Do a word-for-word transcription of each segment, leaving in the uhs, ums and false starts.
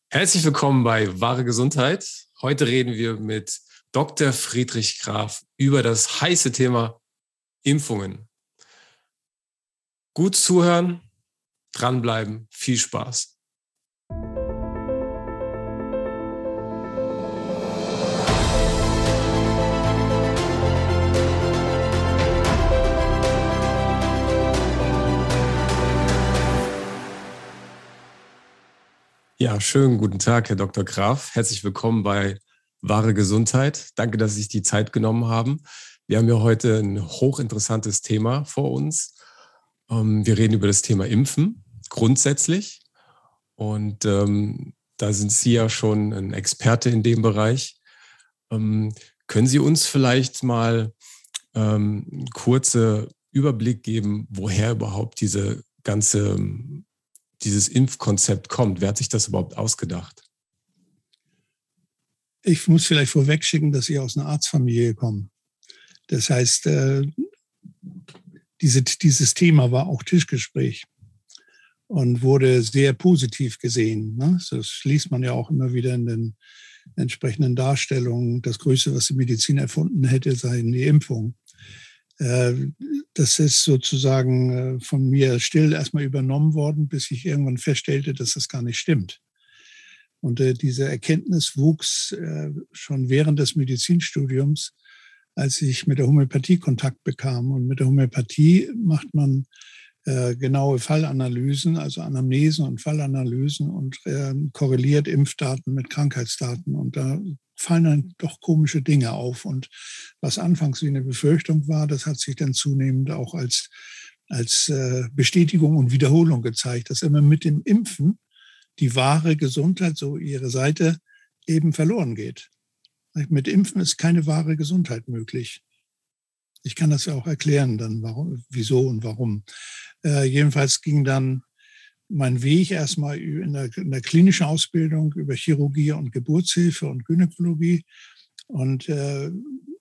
Herzlich willkommen bei Wahre Gesundheit. Heute reden wir mit Doktor Friedrich Graf über das heiße Thema Impfungen. Gut zuhören, dranbleiben, viel Spaß. Ja, schönen guten Tag, Herr Doktor Graf. Herzlich willkommen bei Wahre Gesundheit. Danke, dass Sie sich die Zeit genommen haben. Wir haben ja heute ein hochinteressantes Thema vor uns. Wir reden über das Thema Impfen grundsätzlich. Und ähm, da sind Sie ja schon ein Experte in dem Bereich. Ähm, können Sie uns vielleicht mal ähm, einen kurzen Überblick geben, woher überhaupt diese ganze dieses Impfkonzept kommt? Wer hat sich das überhaupt ausgedacht? Ich muss vielleicht vorwegschicken, dass ich aus einer Arztfamilie komme. Das heißt, äh, diese, dieses Thema war auch Tischgespräch und wurde sehr positiv gesehen. Ne? Das liest man ja auch immer wieder in den entsprechenden Darstellungen. Das Größte, was die Medizin erfunden hätte, sei die Impfung. Das ist sozusagen von mir still erstmal übernommen worden, bis ich irgendwann feststellte, dass das gar nicht stimmt. Und diese Erkenntnis wuchs schon während des Medizinstudiums, als ich mit der Homöopathie Kontakt bekam. Und mit der Homöopathie macht man genaue Fallanalysen, also Anamnesen und Fallanalysen und korreliert Impfdaten mit Krankheitsdaten. Und da fallen dann doch komische Dinge auf. Und was anfangs wie eine Befürchtung war, das hat sich dann zunehmend auch als, als Bestätigung und Wiederholung gezeigt, dass immer mit dem Impfen die wahre Gesundheit, so ihre Seite, eben verloren geht. Mit Impfen ist keine wahre Gesundheit möglich. Ich kann das ja auch erklären, dann warum, wieso und warum. Äh, jedenfalls ging dann mein Weg erstmal in der, in der klinischen Ausbildung über Chirurgie und Geburtshilfe und Gynäkologie. Und äh,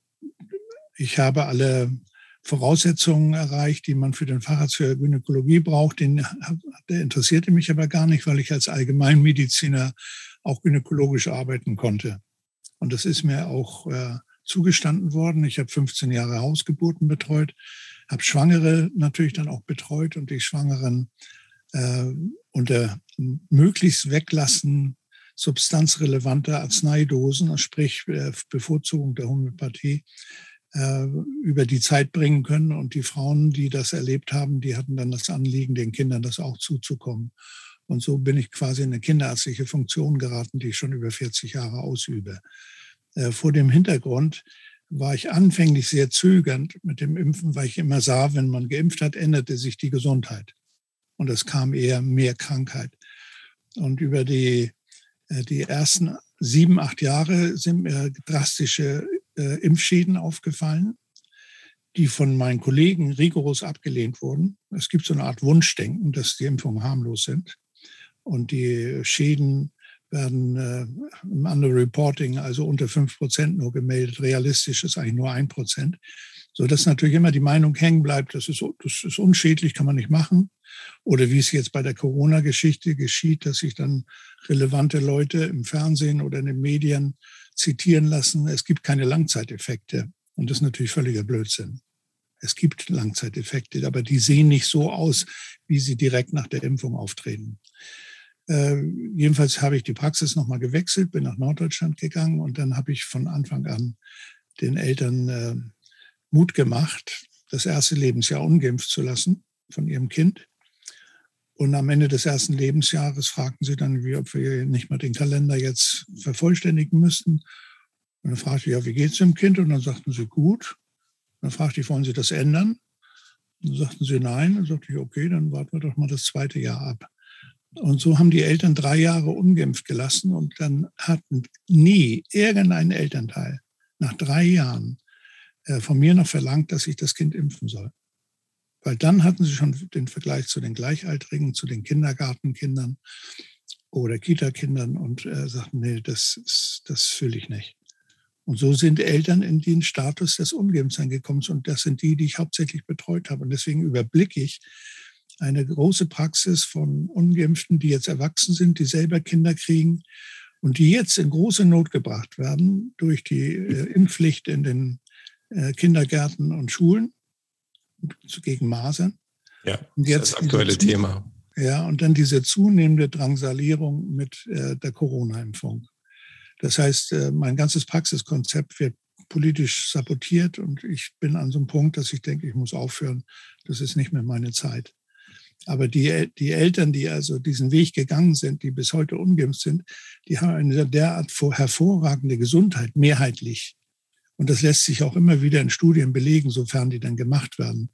ich habe alle Voraussetzungen erreicht, die man für den Facharzt für Gynäkologie braucht. Den, der interessierte mich aber gar nicht, weil ich als Allgemeinmediziner auch gynäkologisch arbeiten konnte. Und das ist mir auch äh, zugestanden worden. Ich habe fünfzehn Jahre Hausgeburten betreut, habe Schwangere natürlich dann auch betreut und die Schwangeren äh, unter möglichst Weglassen substanzrelevanter Arzneidosen, sprich äh, Bevorzugung der Homöopathie, äh, über die Zeit bringen können. Und die Frauen, die das erlebt haben, die hatten dann das Anliegen, den Kindern das auch zuzukommen. Und so bin ich quasi in eine kinderärztliche Funktion geraten, die ich schon über vierzig Jahre ausübe. Äh, vor dem Hintergrund war ich anfänglich sehr zögernd mit dem Impfen, weil ich immer sah, wenn man geimpft hat, änderte sich die Gesundheit. Und es kam eher mehr Krankheit. Und über die, die ersten sieben, acht Jahre sind mir drastische äh, Impfschäden aufgefallen, die von meinen Kollegen rigoros abgelehnt wurden. Es gibt so eine Art Wunschdenken, dass die Impfungen harmlos sind. Und die Schäden werden äh, im Underreporting, also unter fünf Prozent nur gemeldet. Realistisch ist eigentlich nur ein Prozent. So dass natürlich immer die Meinung hängen bleibt, das ist, das ist unschädlich, kann man nicht machen. Oder wie es jetzt bei der Corona-Geschichte geschieht, dass sich dann relevante Leute im Fernsehen oder in den Medien zitieren lassen, es gibt keine Langzeiteffekte. Und das ist natürlich völliger Blödsinn. Es gibt Langzeiteffekte, aber die sehen nicht so aus, wie sie direkt nach der Impfung auftreten. Äh, jedenfalls habe ich die Praxis nochmal gewechselt, bin nach Norddeutschland gegangen und dann habe ich von Anfang an den Eltern äh, Mut gemacht, das erste Lebensjahr ungeimpft zu lassen von ihrem Kind. Und am Ende des ersten Lebensjahres fragten sie dann, wie, ob wir nicht mal den Kalender jetzt vervollständigen müssten. Und dann fragte ich, ja, wie geht es dem Kind? Und dann sagten sie, gut. Dann fragte ich, wollen Sie das ändern? Und dann sagten sie, nein. Dann sagte ich, okay, dann warten wir doch mal das zweite Jahr ab. Und so haben die Eltern drei Jahre ungeimpft gelassen und dann hatten nie irgendein Elternteil nach drei Jahren äh, von mir noch verlangt, dass ich das Kind impfen soll. Weil dann hatten sie schon den Vergleich zu den Gleichaltrigen, zu den Kindergartenkindern oder Kitakindern und äh, sagten, nee, das, ist, das fühle ich nicht. Und so sind Eltern in den Status des Ungeimpftseins gekommen und das sind die, die ich hauptsächlich betreut habe. Und deswegen überblicke ich eine große Praxis von Ungeimpften, die jetzt erwachsen sind, die selber Kinder kriegen und die jetzt in große Not gebracht werden durch die äh, Impfpflicht in den äh, Kindergärten und Schulen gegen Masern. Ja, und jetzt das ist das aktuelle Thema. Ja, und dann diese zunehmende Drangsalierung mit äh, der Corona-Impfung. Das heißt, äh, mein ganzes Praxiskonzept wird politisch sabotiert und ich bin an so einem Punkt, dass ich denke, ich muss aufhören. Das ist nicht mehr meine Zeit. Aber die, die Eltern, die also diesen Weg gegangen sind, die bis heute ungeimpft sind, die haben eine derart hervorragende Gesundheit, mehrheitlich. Und das lässt sich auch immer wieder in Studien belegen, sofern die dann gemacht werden,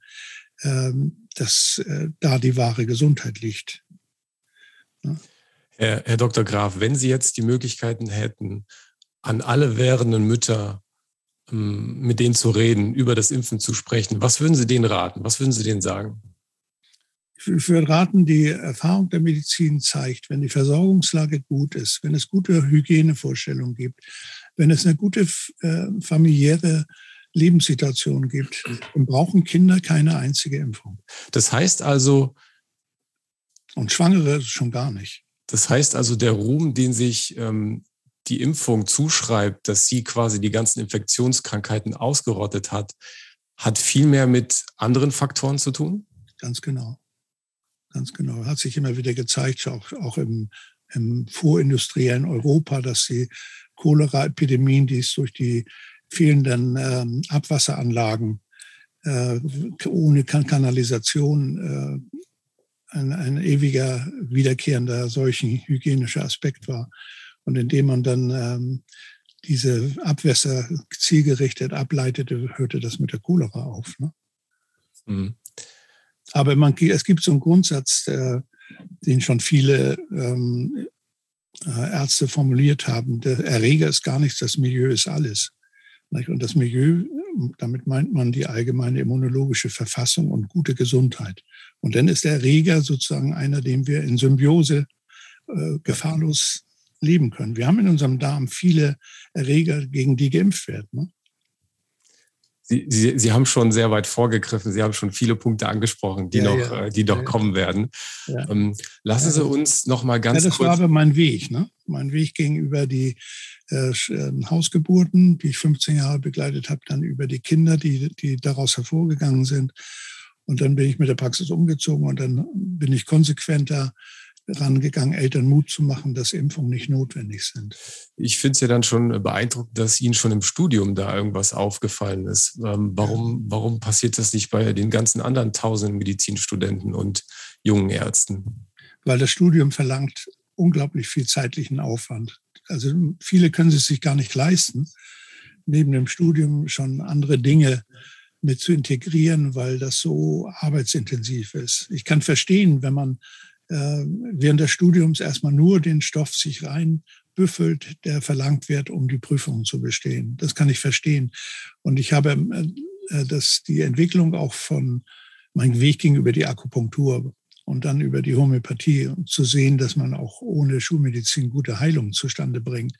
dass da die wahre Gesundheit liegt. Ja. Herr, Herr Doktor Graf, wenn Sie jetzt die Möglichkeiten hätten, an alle werdenden Mütter mit denen zu reden, über das Impfen zu sprechen, was würden Sie denen raten? Was würden Sie denen sagen? Ich würde raten, die Erfahrung der Medizin zeigt, wenn die Versorgungslage gut ist, wenn es gute Hygienevorstellungen gibt, wenn es eine gute äh, familiäre Lebenssituation gibt, dann brauchen Kinder keine einzige Impfung. Das heißt also... Und Schwangere schon gar nicht. Das heißt also, der Ruhm, den sich ähm, die Impfung zuschreibt, dass sie quasi die ganzen Infektionskrankheiten ausgerottet hat, hat viel mehr mit anderen Faktoren zu tun? Ganz genau. Ganz genau. Hat sich immer wieder gezeigt, auch, auch im, im vorindustriellen Europa, dass die Cholera-Epidemien, die es durch die fehlenden ähm, Abwasseranlagen äh, ohne kan- Kanalisation äh, ein, ein ewiger, wiederkehrender solchen hygienischer Aspekt war. Und indem man dann ähm, diese Abwässer zielgerichtet ableitete, hörte das mit der Cholera auf. Ne? Mhm. Aber man, es gibt so einen Grundsatz, äh, den schon viele ähm, Ärzte formuliert haben. Der Erreger ist gar nichts, das Milieu ist alles. Und das Milieu, damit meint man die allgemeine immunologische Verfassung und gute Gesundheit. Und dann ist der Erreger sozusagen einer, dem wir in Symbiose äh, gefahrlos leben können. Wir haben in unserem Darm viele Erreger, gegen die geimpft werden. Ne? Sie, Sie, Sie haben schon sehr weit vorgegriffen. Sie haben schon viele Punkte angesprochen, die ja, noch, ja. die noch ja, kommen ja. werden. Ja. Ähm, lassen Sie uns noch mal ganz ja, das kurz... Das war aber mein Weg. Ne? Mein Weg ging über die äh, Hausgeburten, die ich fünfzehn Jahre begleitet habe, dann über die Kinder, die, die daraus hervorgegangen sind. Und dann bin ich mit der Praxis umgezogen und dann bin ich konsequenter rangegangen, Eltern Mut zu machen, dass Impfungen nicht notwendig sind. Ich finde es ja dann schon beeindruckend, dass Ihnen schon im Studium da irgendwas aufgefallen ist. Ähm, warum, ja. warum passiert das nicht bei den ganzen anderen tausenden Medizinstudenten und jungen Ärzten? Weil das Studium verlangt unglaublich viel zeitlichen Aufwand. Also viele können es sich gar nicht leisten, neben dem Studium schon andere Dinge mit zu integrieren, weil das so arbeitsintensiv ist. Ich kann verstehen, wenn man während des Studiums erstmal nur den Stoff sich reinbüffelt, der verlangt wird, um die Prüfungen zu bestehen. Das kann ich verstehen. Und ich habe das, die Entwicklung auch von meinem Weg ging über die Akupunktur und dann über die Homöopathie zu sehen, dass man auch ohne Schulmedizin gute Heilung zustande bringt.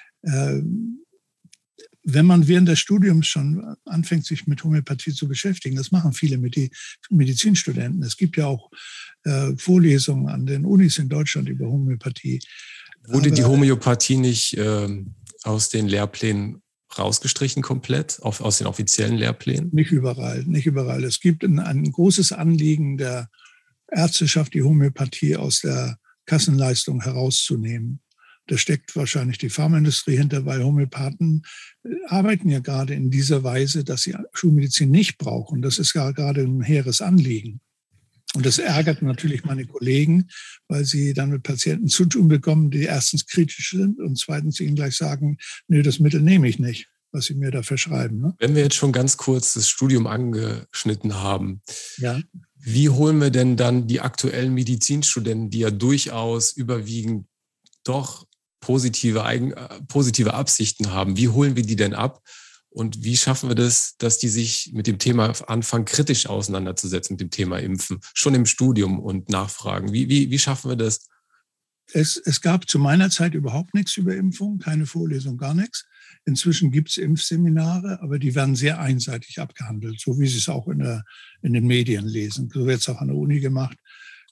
Wenn man während des Studiums schon anfängt, sich mit Homöopathie zu beschäftigen, das machen viele Medizinstudenten. Es gibt ja auch äh, Vorlesungen an den Unis in Deutschland über Homöopathie. Wurde Aber die Homöopathie nicht äh, aus den Lehrplänen rausgestrichen komplett, auf, aus den offiziellen Lehrplänen? Nicht überall, nicht überall. Es gibt ein, ein großes Anliegen der Ärzteschaft, die Homöopathie aus der Kassenleistung herauszunehmen. Da steckt wahrscheinlich die Pharmaindustrie hinter, weil Homöopathen arbeiten ja gerade in dieser Weise, dass sie Schulmedizin nicht brauchen. Das ist ja gerade ein hehres Anliegen. Und das ärgert natürlich meine Kollegen, weil sie dann mit Patienten zu tun bekommen, die erstens kritisch sind und zweitens ihnen gleich sagen, nö, das Mittel nehme ich nicht, was sie mir da verschreiben. Ne? Wenn wir jetzt schon ganz kurz das Studium angeschnitten haben, ja. Wie holen wir denn dann die aktuellen Medizinstudenten, die ja durchaus überwiegend doch positive, Eigen, positive Absichten haben, wie holen wir die denn ab? Und wie schaffen wir das, dass die sich mit dem Thema anfangen, kritisch auseinanderzusetzen, mit dem Thema Impfen, schon im Studium und nachfragen? Wie, wie, wie schaffen wir das? Es, es gab zu meiner Zeit überhaupt nichts über Impfung, keine Vorlesung, gar nichts. Inzwischen gibt es Impfseminare, aber die werden sehr einseitig abgehandelt, so wie Sie es auch in, der, in den Medien lesen. So wird es auch an der Uni gemacht.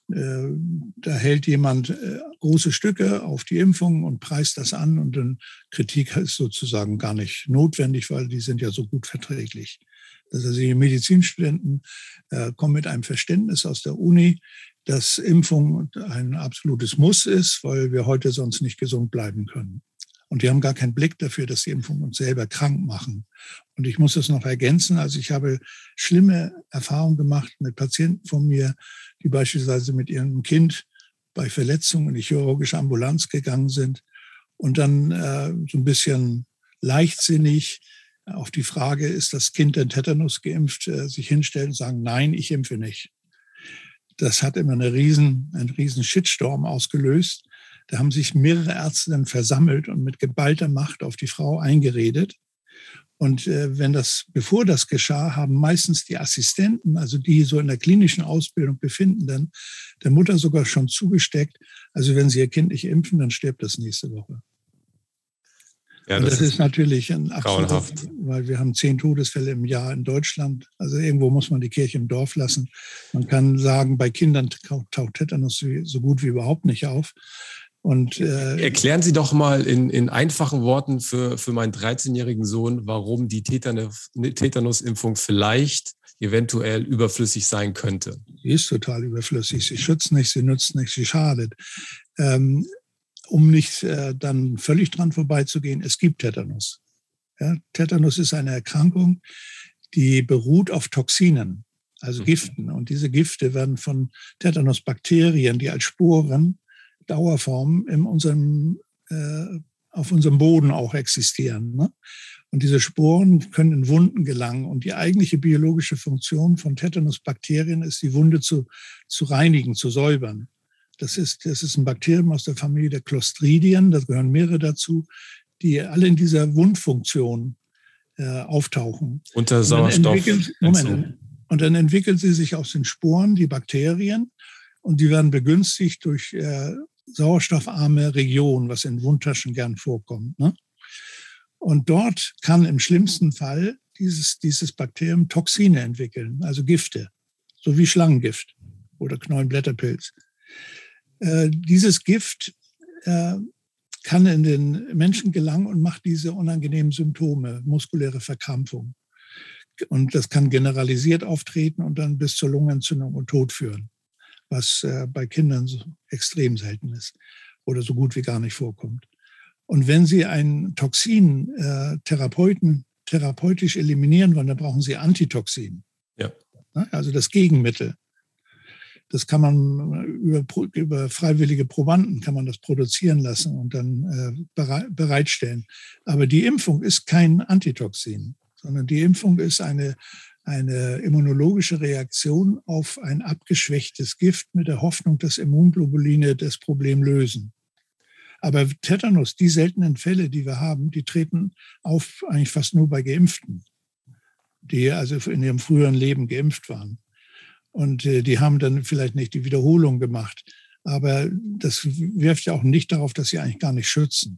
Da hält jemand große Stücke auf die Impfung und preist das an und dann Kritik ist sozusagen gar nicht notwendig, weil die sind ja so gut verträglich. Also die Medizinstudenten kommen mit einem Verständnis aus der Uni, dass Impfung ein absolutes Muss ist, weil wir heute sonst nicht gesund bleiben können. Und die haben gar keinen Blick dafür, dass die Impfungen uns selber krank machen. Und ich muss das noch ergänzen. Also ich habe schlimme Erfahrungen gemacht mit Patienten von mir, die beispielsweise mit ihrem Kind bei Verletzungen in die chirurgische Ambulanz gegangen sind und dann äh, so ein bisschen leichtsinnig auf die Frage, ist das Kind denn Tetanus geimpft, äh, sich hinstellen und sagen, nein, ich impfe nicht. Das hat immer eine riesen, einen riesen Shitstorm ausgelöst. Da haben sich mehrere Ärzte dann versammelt und mit geballter Macht auf die Frau eingeredet. Und äh, wenn das, bevor das geschah, haben meistens die Assistenten, also die so in der klinischen Ausbildung befinden, dann der Mutter sogar schon zugesteckt, also wenn sie ihr Kind nicht impfen, dann stirbt das nächste Woche. Ja, und das, das ist, ist natürlich ein absoluter, weil wir haben zehn Todesfälle im Jahr in Deutschland. Also irgendwo muss man die Kirche im Dorf lassen. Man kann sagen, bei Kindern taucht Tetanus so gut wie überhaupt nicht auf. Und, äh, Erklären Sie doch mal in, in einfachen Worten für, für meinen dreizehnjährigen Sohn, warum die Tetanus, Tetanusimpfung vielleicht eventuell überflüssig sein könnte. Sie ist total überflüssig. Sie schützt nicht, sie nützt nicht, sie schadet. Ähm, um nicht äh, dann völlig dran vorbeizugehen, es gibt Tetanus. Ja, Tetanus ist eine Erkrankung, die beruht auf Toxinen, also Giften. Und diese Gifte werden von Tetanusbakterien, die als Sporen Dauerform in unserem, äh, auf unserem Boden auch existieren. Ne? Und diese Sporen können in Wunden gelangen. Und die eigentliche biologische Funktion von Tetanusbakterien ist, die Wunde zu, zu reinigen, zu säubern. Das ist, das ist ein Bakterium aus der Familie der Clostridien, da gehören mehrere dazu, die alle in dieser Wundfunktion äh, auftauchen. Unter Sauerstoff. Moment, und dann entwickeln sie sich aus den Sporen, die Bakterien, und die werden begünstigt durch äh, sauerstoffarme Regionen, was in Wundtaschen gern vorkommt. Ne? Und dort kann im schlimmsten Fall dieses, dieses Bakterium Toxine entwickeln, also Gifte, so wie Schlangengift oder Knollenblätterpilz. Äh, dieses Gift äh, kann in den Menschen gelangen und macht diese unangenehmen Symptome, muskuläre Verkrampfung. Und das kann generalisiert auftreten und dann bis zur Lungenentzündung und Tod führen, was äh, bei Kindern so extrem selten ist oder so gut wie gar nicht vorkommt. Und wenn Sie ein Toxin äh, Therapeuten, therapeutisch eliminieren wollen, dann brauchen Sie Antitoxin. Ja. Also das Gegenmittel. Das kann man über, über freiwillige Probanden kann man das produzieren lassen und dann äh, bereit, bereitstellen. Aber die Impfung ist kein Antitoxin, sondern die Impfung ist eine, eine immunologische Reaktion auf ein abgeschwächtes Gift mit der Hoffnung, dass Immunglobuline das Problem lösen. Aber Tetanus, die seltenen Fälle, die wir haben, die treten auf eigentlich fast nur bei Geimpften, die also in ihrem früheren Leben geimpft waren. Und äh, die haben dann vielleicht nicht die Wiederholung gemacht. Aber das wirft ja auch nicht darauf, dass sie eigentlich gar nicht schützen.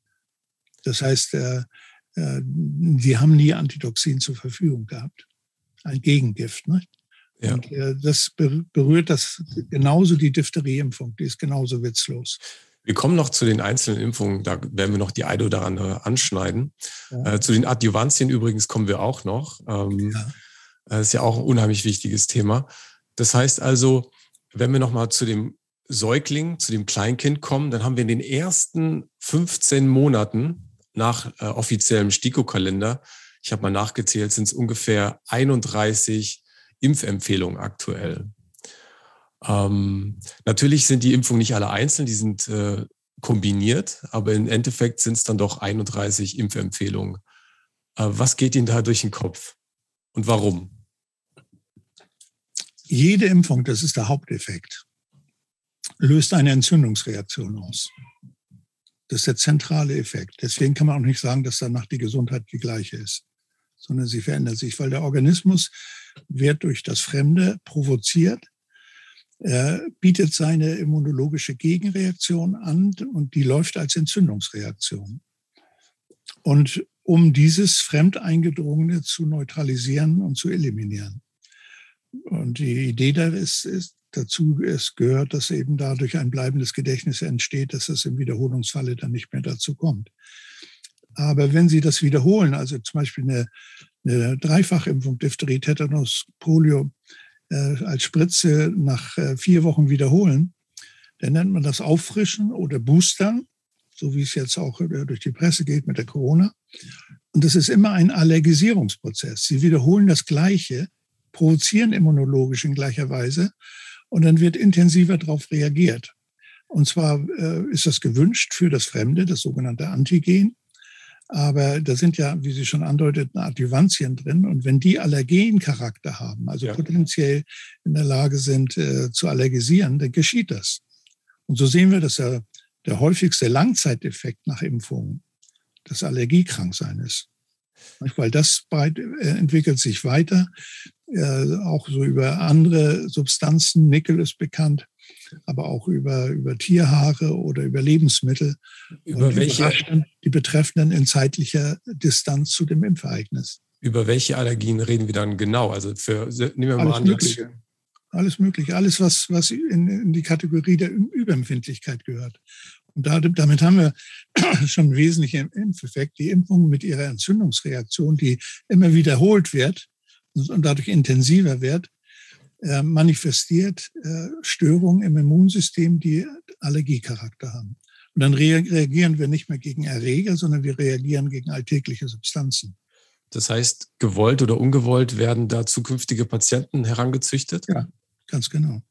Das heißt, äh, äh, die haben nie Antitoxin zur Verfügung gehabt. Ein Gegengift. Ne? Ja. Und äh, das berührt das genauso die Diphtherieimpfung. Die ist genauso witzlos. Wir kommen noch zu den einzelnen Impfungen, da werden wir noch die eine oder andere anschneiden. Ja. Äh, zu den Adjuvantien übrigens kommen wir auch noch. Ähm, ja. Das ist ja auch ein unheimlich wichtiges Thema. Das heißt also, wenn wir nochmal zu dem Säugling, zu dem Kleinkind kommen, dann haben wir in den ersten fünfzehn Monaten nach äh, offiziellem STIKO-Kalender, ich habe mal nachgezählt, sind es ungefähr einunddreißig Impfempfehlungen aktuell. Ähm, natürlich sind die Impfungen nicht alle einzeln, die sind äh, kombiniert, aber im Endeffekt sind es dann doch einunddreißig Impfempfehlungen. Äh, was geht Ihnen da durch den Kopf und warum? Jede Impfung, das ist der Haupteffekt, löst eine Entzündungsreaktion aus. Das ist der zentrale Effekt. Deswegen kann man auch nicht sagen, dass danach die Gesundheit die gleiche ist, sondern sie verändert sich, weil der Organismus wird durch das Fremde provoziert. Er bietet seine immunologische Gegenreaktion an und die läuft als Entzündungsreaktion. Und um dieses Fremdeingedrungene zu neutralisieren und zu eliminieren. Und die Idee da ist, ist dazu es gehört, dass eben dadurch ein bleibendes Gedächtnis entsteht, dass es im Wiederholungsfalle dann nicht mehr dazu kommt. Aber wenn Sie das wiederholen, also zum Beispiel eine, eine Dreifachimpfung, Diphtherie, Tetanus, Polio, äh, als Spritze nach äh, vier Wochen wiederholen, dann nennt man das Auffrischen oder Boostern, so wie es jetzt auch äh, durch die Presse geht mit der Corona. Und das ist immer ein Allergisierungsprozess. Sie wiederholen das Gleiche, provozieren immunologisch in gleicher Weise und dann wird intensiver darauf reagiert. Und zwar äh, ist das gewünscht für das Fremde, das sogenannte Antigen. Aber da sind ja, wie Sie schon andeuteten, Adjuvantien drin. Und wenn die Allergencharakter haben, also ja. potenziell in der Lage sind äh, zu allergisieren, dann geschieht das. Und so sehen wir, dass der, der häufigste Langzeiteffekt nach Impfungen das Allergiekranksein ist. Weil das breit, äh, entwickelt sich weiter, äh, auch so über andere Substanzen. Nickel ist bekannt, aber auch über, über Tierhaare oder über Lebensmittel. Über und welche? Die betreffenden in zeitlicher Distanz zu dem Impfereignis. Über welche Allergien reden wir dann genau? Also für, nehmen wir mal Alles an, Mögliche. Alles Mögliche. Alles, was, was in, in die Kategorie der Überempfindlichkeit gehört. Und damit haben wir schon einen wesentlichen Impfeffekt. Die Impfung mit ihrer Entzündungsreaktion, die immer wiederholt wird und dadurch intensiver wird, manifestiert Störungen im Immunsystem, die Allergiecharakter haben. Und dann reagieren wir nicht mehr gegen Erreger, sondern wir reagieren gegen alltägliche Substanzen. Das heißt, gewollt oder ungewollt werden da zukünftige Patienten herangezüchtet? Ja, ganz genau.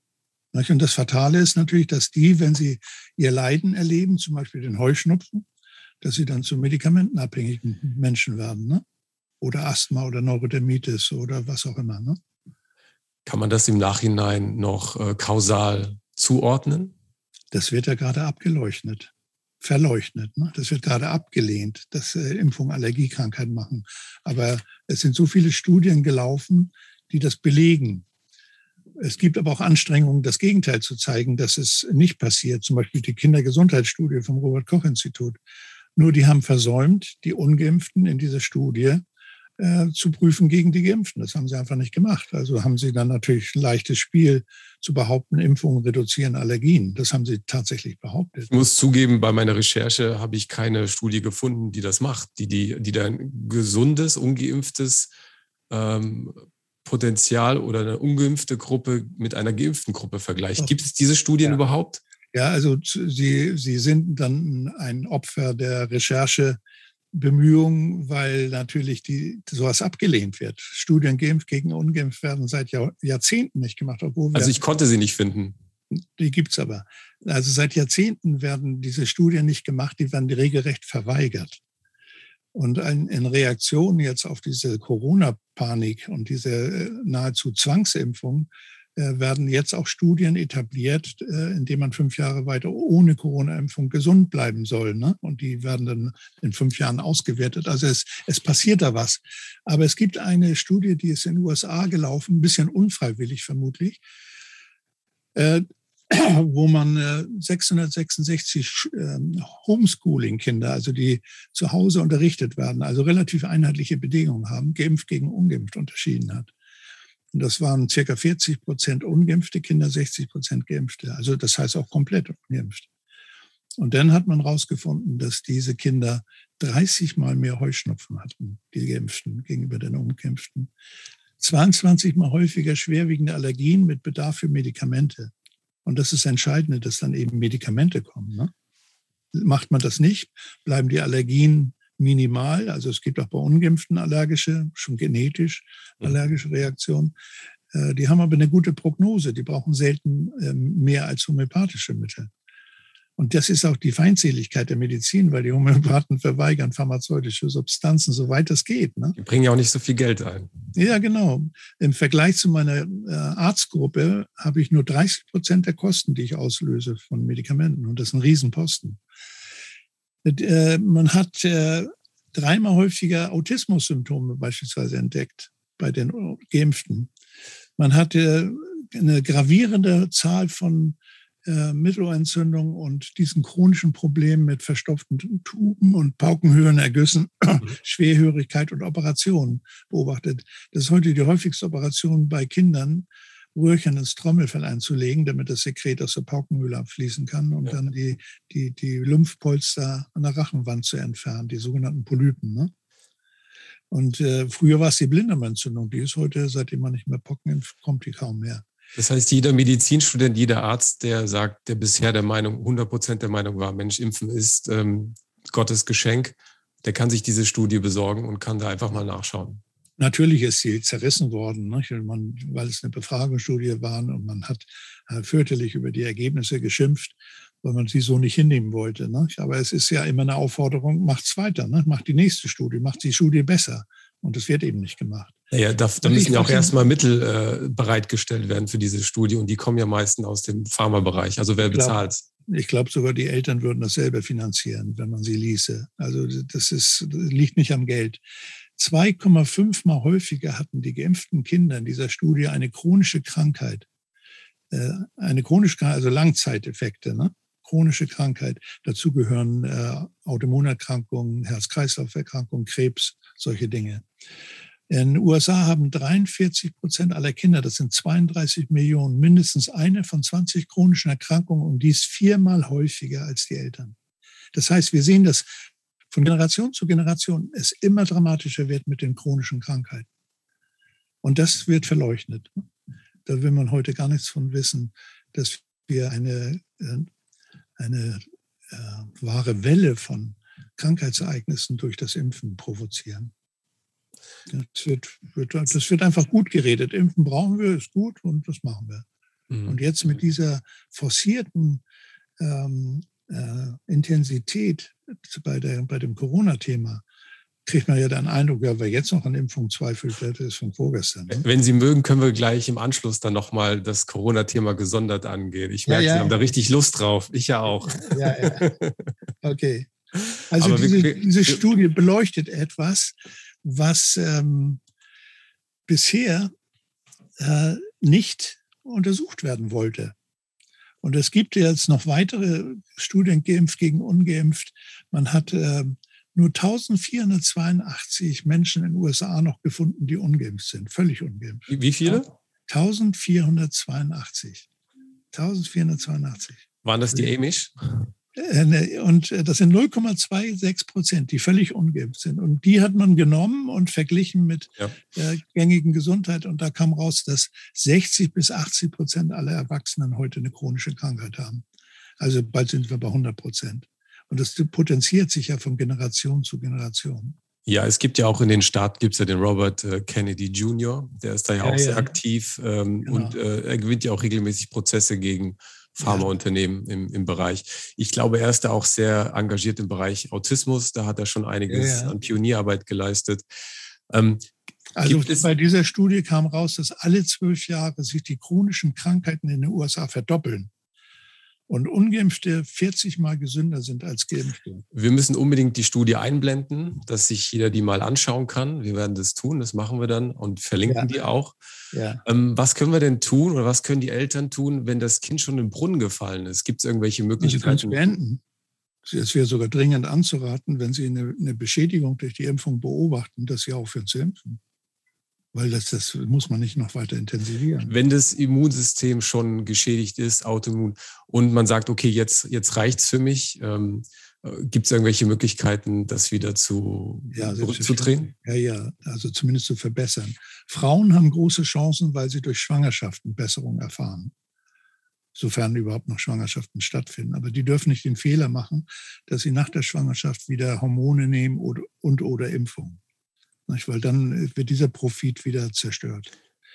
Und das Fatale ist natürlich, dass die, wenn sie ihr Leiden erleben, zum Beispiel den Heuschnupfen, dass sie dann zu medikamentenabhängigen Menschen werden, ne? Oder Asthma oder Neurodermitis oder was auch immer. Ne? Kann man das im Nachhinein noch äh, kausal zuordnen? Das wird ja gerade abgeleuchtet, verleugnet. Ne? Das wird gerade abgelehnt, dass äh, Impfungen Allergiekrankheiten machen. Aber es sind so viele Studien gelaufen, die das belegen. Es gibt aber auch Anstrengungen, das Gegenteil zu zeigen, dass es nicht passiert. Zum Beispiel die Kindergesundheitsstudie vom Robert-Koch-Institut. Nur die haben versäumt, die Ungeimpften in dieser Studie äh, zu prüfen gegen die Geimpften. Das haben sie einfach nicht gemacht. Also haben sie dann natürlich ein leichtes Spiel zu behaupten, Impfungen reduzieren Allergien. Das haben sie tatsächlich behauptet. Ich muss zugeben, bei meiner Recherche habe ich keine Studie gefunden, die das macht, die, die, die dann gesundes, ungeimpftes ähm, Potenzial oder eine ungeimpfte Gruppe mit einer geimpften Gruppe vergleicht. Gibt es diese Studien ja. überhaupt? Ja, also sie, sie sind dann ein Opfer der Recherchebemühungen, weil natürlich die, sowas abgelehnt wird. Studien geimpft gegen ungeimpft werden seit Jahr, Jahrzehnten nicht gemacht. Obwohl also ich konnte sie nicht finden. Die gibt es aber. Also seit Jahrzehnten werden diese Studien nicht gemacht, die werden regelrecht verweigert. Und in Reaktion jetzt auf diese Corona-Panik und diese nahezu Zwangsimpfung werden jetzt auch Studien etabliert, in denen man fünf Jahre weiter ohne Corona-Impfung gesund bleiben soll. Ne? Und die werden dann in fünf Jahren ausgewertet. Also es, es passiert da was. Aber es gibt eine Studie, die ist in den U S A gelaufen, ein bisschen unfreiwillig vermutlich, wo man sechshundertsechsundsechzig Homeschooling-Kinder, also die zu Hause unterrichtet werden, also relativ einheitliche Bedingungen haben, geimpft gegen ungeimpft unterschieden hat. Und das waren circa vierzig Prozent ungeimpfte Kinder, sechzig Prozent geimpfte. Also das heißt auch komplett ungeimpft. Und dann hat man herausgefunden, dass diese Kinder dreißig Mal mehr Heuschnupfen hatten, die Geimpften gegenüber den Ungeimpften. zweiundzwanzig Mal häufiger schwerwiegende Allergien mit Bedarf für Medikamente. Und das ist das Entscheidende, dass dann eben Medikamente kommen. Ne? Macht man das nicht, bleiben die Allergien minimal. Also es gibt auch bei Ungeimpften allergische, schon genetisch allergische Reaktionen. Die haben aber eine gute Prognose. Die brauchen selten mehr als homöopathische Mittel. Und das ist auch die Feindseligkeit der Medizin, weil die Homöopathen verweigern pharmazeutische Substanzen, soweit es geht. Ne? Die bringen ja auch nicht so viel Geld ein. Ja, genau. Im Vergleich zu meiner äh, Arztgruppe habe ich nur dreißig Prozent der Kosten, die ich auslöse von Medikamenten. Und das ist ein Riesenposten. Und, äh, man hat äh, dreimal häufiger Autismussymptome beispielsweise entdeckt bei den Geimpften. Man hatte eine gravierende Zahl von äh, Mittelohrentzündungen und diesen chronischen Problemen mit verstopften Tuben und Paukenhöhenergüssen, Schwerhörigkeit und Operationen beobachtet. Das ist heute die häufigste Operation bei Kindern, Röhrchen ins Trommelfell einzulegen, damit das Sekret aus der Paukenmühle abfließen kann und ja. dann die, die, die Lymphpolster an der Rachenwand zu entfernen, die sogenannten Polypen. Ne? Und äh, früher war es die Blinddarmentzündung, die ist heute, seitdem man nicht mehr Pocken impft, kommt die kaum mehr. Das heißt, jeder Medizinstudent, jeder Arzt, der sagt, der bisher der Meinung, hundert Prozent der Meinung war, Mensch, Impfen ist ähm, Gottes Geschenk, der kann sich diese Studie besorgen und kann da einfach mal nachschauen. Natürlich ist sie zerrissen worden, nicht? Man, weil es eine Befragungsstudie war und man hat äh, fürchterlich über die Ergebnisse geschimpft, weil man sie so nicht hinnehmen wollte. Nicht? Aber es ist ja immer eine Aufforderung, macht's weiter, ne? Macht die nächste Studie, macht die Studie besser. Und das wird eben nicht gemacht. Naja, da, da müssen ja auch erstmal Mittel äh, bereitgestellt werden für diese Studie und die kommen ja meistens aus dem Pharmabereich. Also wer bezahlt es? Ich glaube, sogar die Eltern würden das selber finanzieren, wenn man sie ließe. Also das ist, das liegt nicht am Geld. zwei Komma fünf Mal häufiger hatten die geimpften Kinder in dieser Studie eine chronische Krankheit. Äh, eine chronische Krankheit, also Langzeiteffekte, ne? Chronische Krankheit. Dazu gehören äh, Autoimmunerkrankungen, Herz-Kreislauf-Erkrankungen, Krebs, solche Dinge. In den U S A haben dreiundvierzig Prozent aller Kinder, das sind zweiunddreißig Millionen, mindestens eine von zwanzig chronischen Erkrankungen und dies viermal häufiger als die Eltern. Das heißt, wir sehen, dass von Generation zu Generation es immer dramatischer wird mit den chronischen Krankheiten. Und das wird verleugnet. Da will man heute gar nichts von wissen, dass wir eine, eine äh, wahre Welle von Krankheitsereignissen durch das Impfen provozieren. Das wird, wird, das wird einfach gut geredet. Impfen brauchen wir, ist gut und das machen wir. Mhm. Und jetzt mit dieser forcierten ähm, äh, Intensität bei, der, bei dem Corona-Thema kriegt man ja den Eindruck, ja, wer jetzt noch an Impfung zweifelt, das ist von vorgestern. Ne? Wenn Sie mögen, können wir gleich im Anschluss dann nochmal das Corona-Thema gesondert angehen. Ich merke, ja, ja. Sie haben da richtig Lust drauf. Ich ja auch. Ja, ja. Okay. Also diese, wir, diese Studie beleuchtet etwas, was ähm, bisher äh, nicht untersucht werden wollte. Und es gibt jetzt noch weitere Studien, geimpft gegen ungeimpft. Man hat äh, nur eintausendvierhundertzweiundachtzig Menschen in den U S A noch gefunden, die ungeimpft sind, völlig ungeimpft. Wie viele? eintausendvierhundertzweiundachtzig. eintausendvierhundertzweiundachtzig. Waren das die Amish? Und das sind null Komma sechsundzwanzig Prozent, die völlig ungeimpft sind. Und die hat man genommen und verglichen mit ja. der gängigen Gesundheit. Und da kam raus, dass sechzig bis achtzig Prozent aller Erwachsenen heute eine chronische Krankheit haben. Also bald sind wir bei hundert Prozent. Und das potenziert sich ja von Generation zu Generation. Ja, es gibt ja auch in den Staaten, gibt es ja den Robert Kennedy Junior, der ist da ja, ja auch ja. sehr aktiv ähm, genau. und äh, er gewinnt ja auch regelmäßig Prozesse gegen Pharmaunternehmen ja. im, im Bereich. Ich glaube, er ist da auch sehr engagiert im Bereich Autismus. Da hat er schon einiges ja, ja. an Pionierarbeit geleistet. Ähm, also bei dieser Studie kam raus, dass alle zwölf Jahre sich die chronischen Krankheiten in den U S A verdoppeln. Und Ungeimpfte vierzig Mal gesünder sind als Geimpfte. Wir müssen unbedingt die Studie einblenden, dass sich jeder die mal anschauen kann. Wir werden das tun, das machen wir dann und verlinken ja. die auch. Ja. Ähm, was können wir denn tun oder was können die Eltern tun, wenn das Kind schon in den Brunnen gefallen ist? Gibt es irgendwelche Möglichkeiten? Sie können es beenden. Es wäre sogar dringend anzuraten, wenn Sie eine, eine Beschädigung durch die Impfung beobachten, dass Sie aufhören zu impfen. Weil das, das muss man nicht noch weiter intensivieren. Wenn das Immunsystem schon geschädigt ist, autoimmun, und man sagt, okay, jetzt, jetzt reicht es für mich, ähm, gibt es irgendwelche Möglichkeiten, das wieder zu, ja, zu drehen? Ja, ja, also zumindest zu verbessern. Frauen haben große Chancen, weil sie durch Schwangerschaften Besserung erfahren. Sofern überhaupt noch Schwangerschaften stattfinden. Aber die dürfen nicht den Fehler machen, dass sie nach der Schwangerschaft wieder Hormone nehmen oder, und oder Impfung. Weil dann wird dieser Profit wieder zerstört.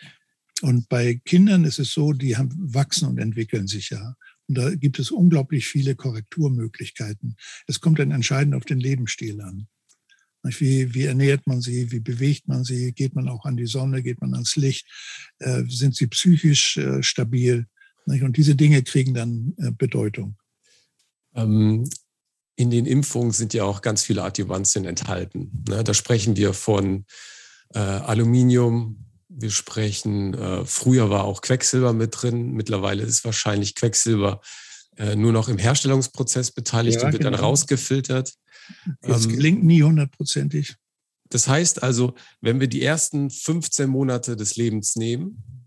Und bei Kindern ist es so, die haben, wachsen und entwickeln sich ja. Und da gibt es unglaublich viele Korrekturmöglichkeiten. Es kommt dann entscheidend auf den Lebensstil an. Wie, wie ernährt man sie, wie bewegt man sie, geht man auch an die Sonne, geht man ans Licht, äh, sind sie psychisch äh, stabil. Nicht? Und diese Dinge kriegen dann äh, Bedeutung. Ähm In den Impfungen sind ja auch ganz viele Adjuvantien enthalten. Ne? Da sprechen wir von äh, Aluminium, wir sprechen, äh, früher war auch Quecksilber mit drin, mittlerweile ist wahrscheinlich Quecksilber äh, nur noch im Herstellungsprozess beteiligt ja, und wird genau. dann rausgefiltert. Das ähm, gelingt nie hundertprozentig. Das heißt also, wenn wir die ersten fünfzehn Monate des Lebens nehmen,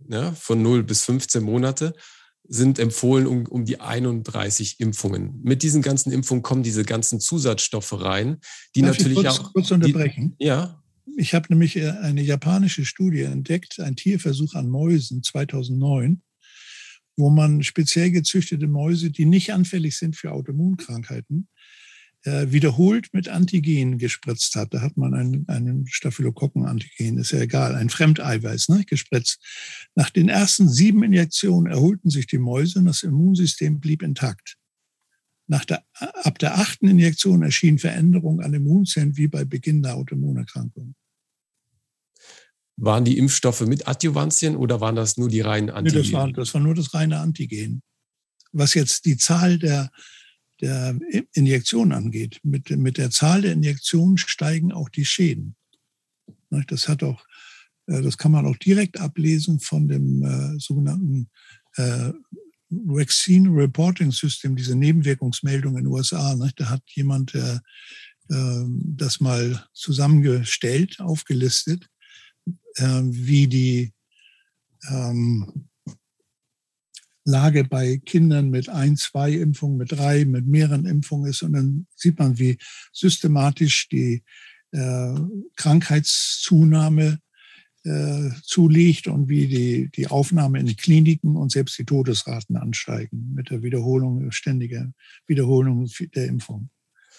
ja, von null bis fünfzehn Monate, sind empfohlen um, um die einunddreißig Impfungen. Mit diesen ganzen Impfungen kommen diese ganzen Zusatzstoffe rein, die Darf natürlich ich kurz, auch... kurz unterbrechen? Die, ja. Ich habe nämlich eine japanische Studie entdeckt, ein Tierversuch an Mäusen zweitausendneun, wo man speziell gezüchtete Mäuse, die nicht anfällig sind für Autoimmunkrankheiten, äh, wiederholt mit Antigen gespritzt hat. Da hat man einen, einen Staphylokokken-Antigen, ist ja egal, ein Fremdeiweiß, ne, gespritzt. Nach den ersten sieben Injektionen erholten sich die Mäuse und das Immunsystem blieb intakt. Nach der, ab der achten Injektion erschienen Veränderungen an Immunzellen wie bei Beginn der Autoimmunerkrankung. Waren die Impfstoffe mit Adjuvantien oder waren das nur die reinen Antigen? Nee, das war, das war nur das reine Antigen. Was jetzt die Zahl der, der Injektionen angeht, mit, mit der Zahl der Injektionen steigen auch die Schäden. Das hat auch, das kann man auch direkt ablesen von dem äh, sogenannten äh, Vaccine Reporting System, diese Nebenwirkungsmeldung in den U S A. Ne? Da hat jemand äh, äh, das mal zusammengestellt, aufgelistet, äh, wie die ähm, Lage bei Kindern mit ein, zwei Impfungen, mit drei, mit mehreren Impfungen ist. Und dann sieht man, wie systematisch die äh, Krankheitszunahme äh, zulegt und wie die, die Aufnahme in die Kliniken und selbst die Todesraten ansteigen mit der Wiederholung, ständiger Wiederholung der Impfung.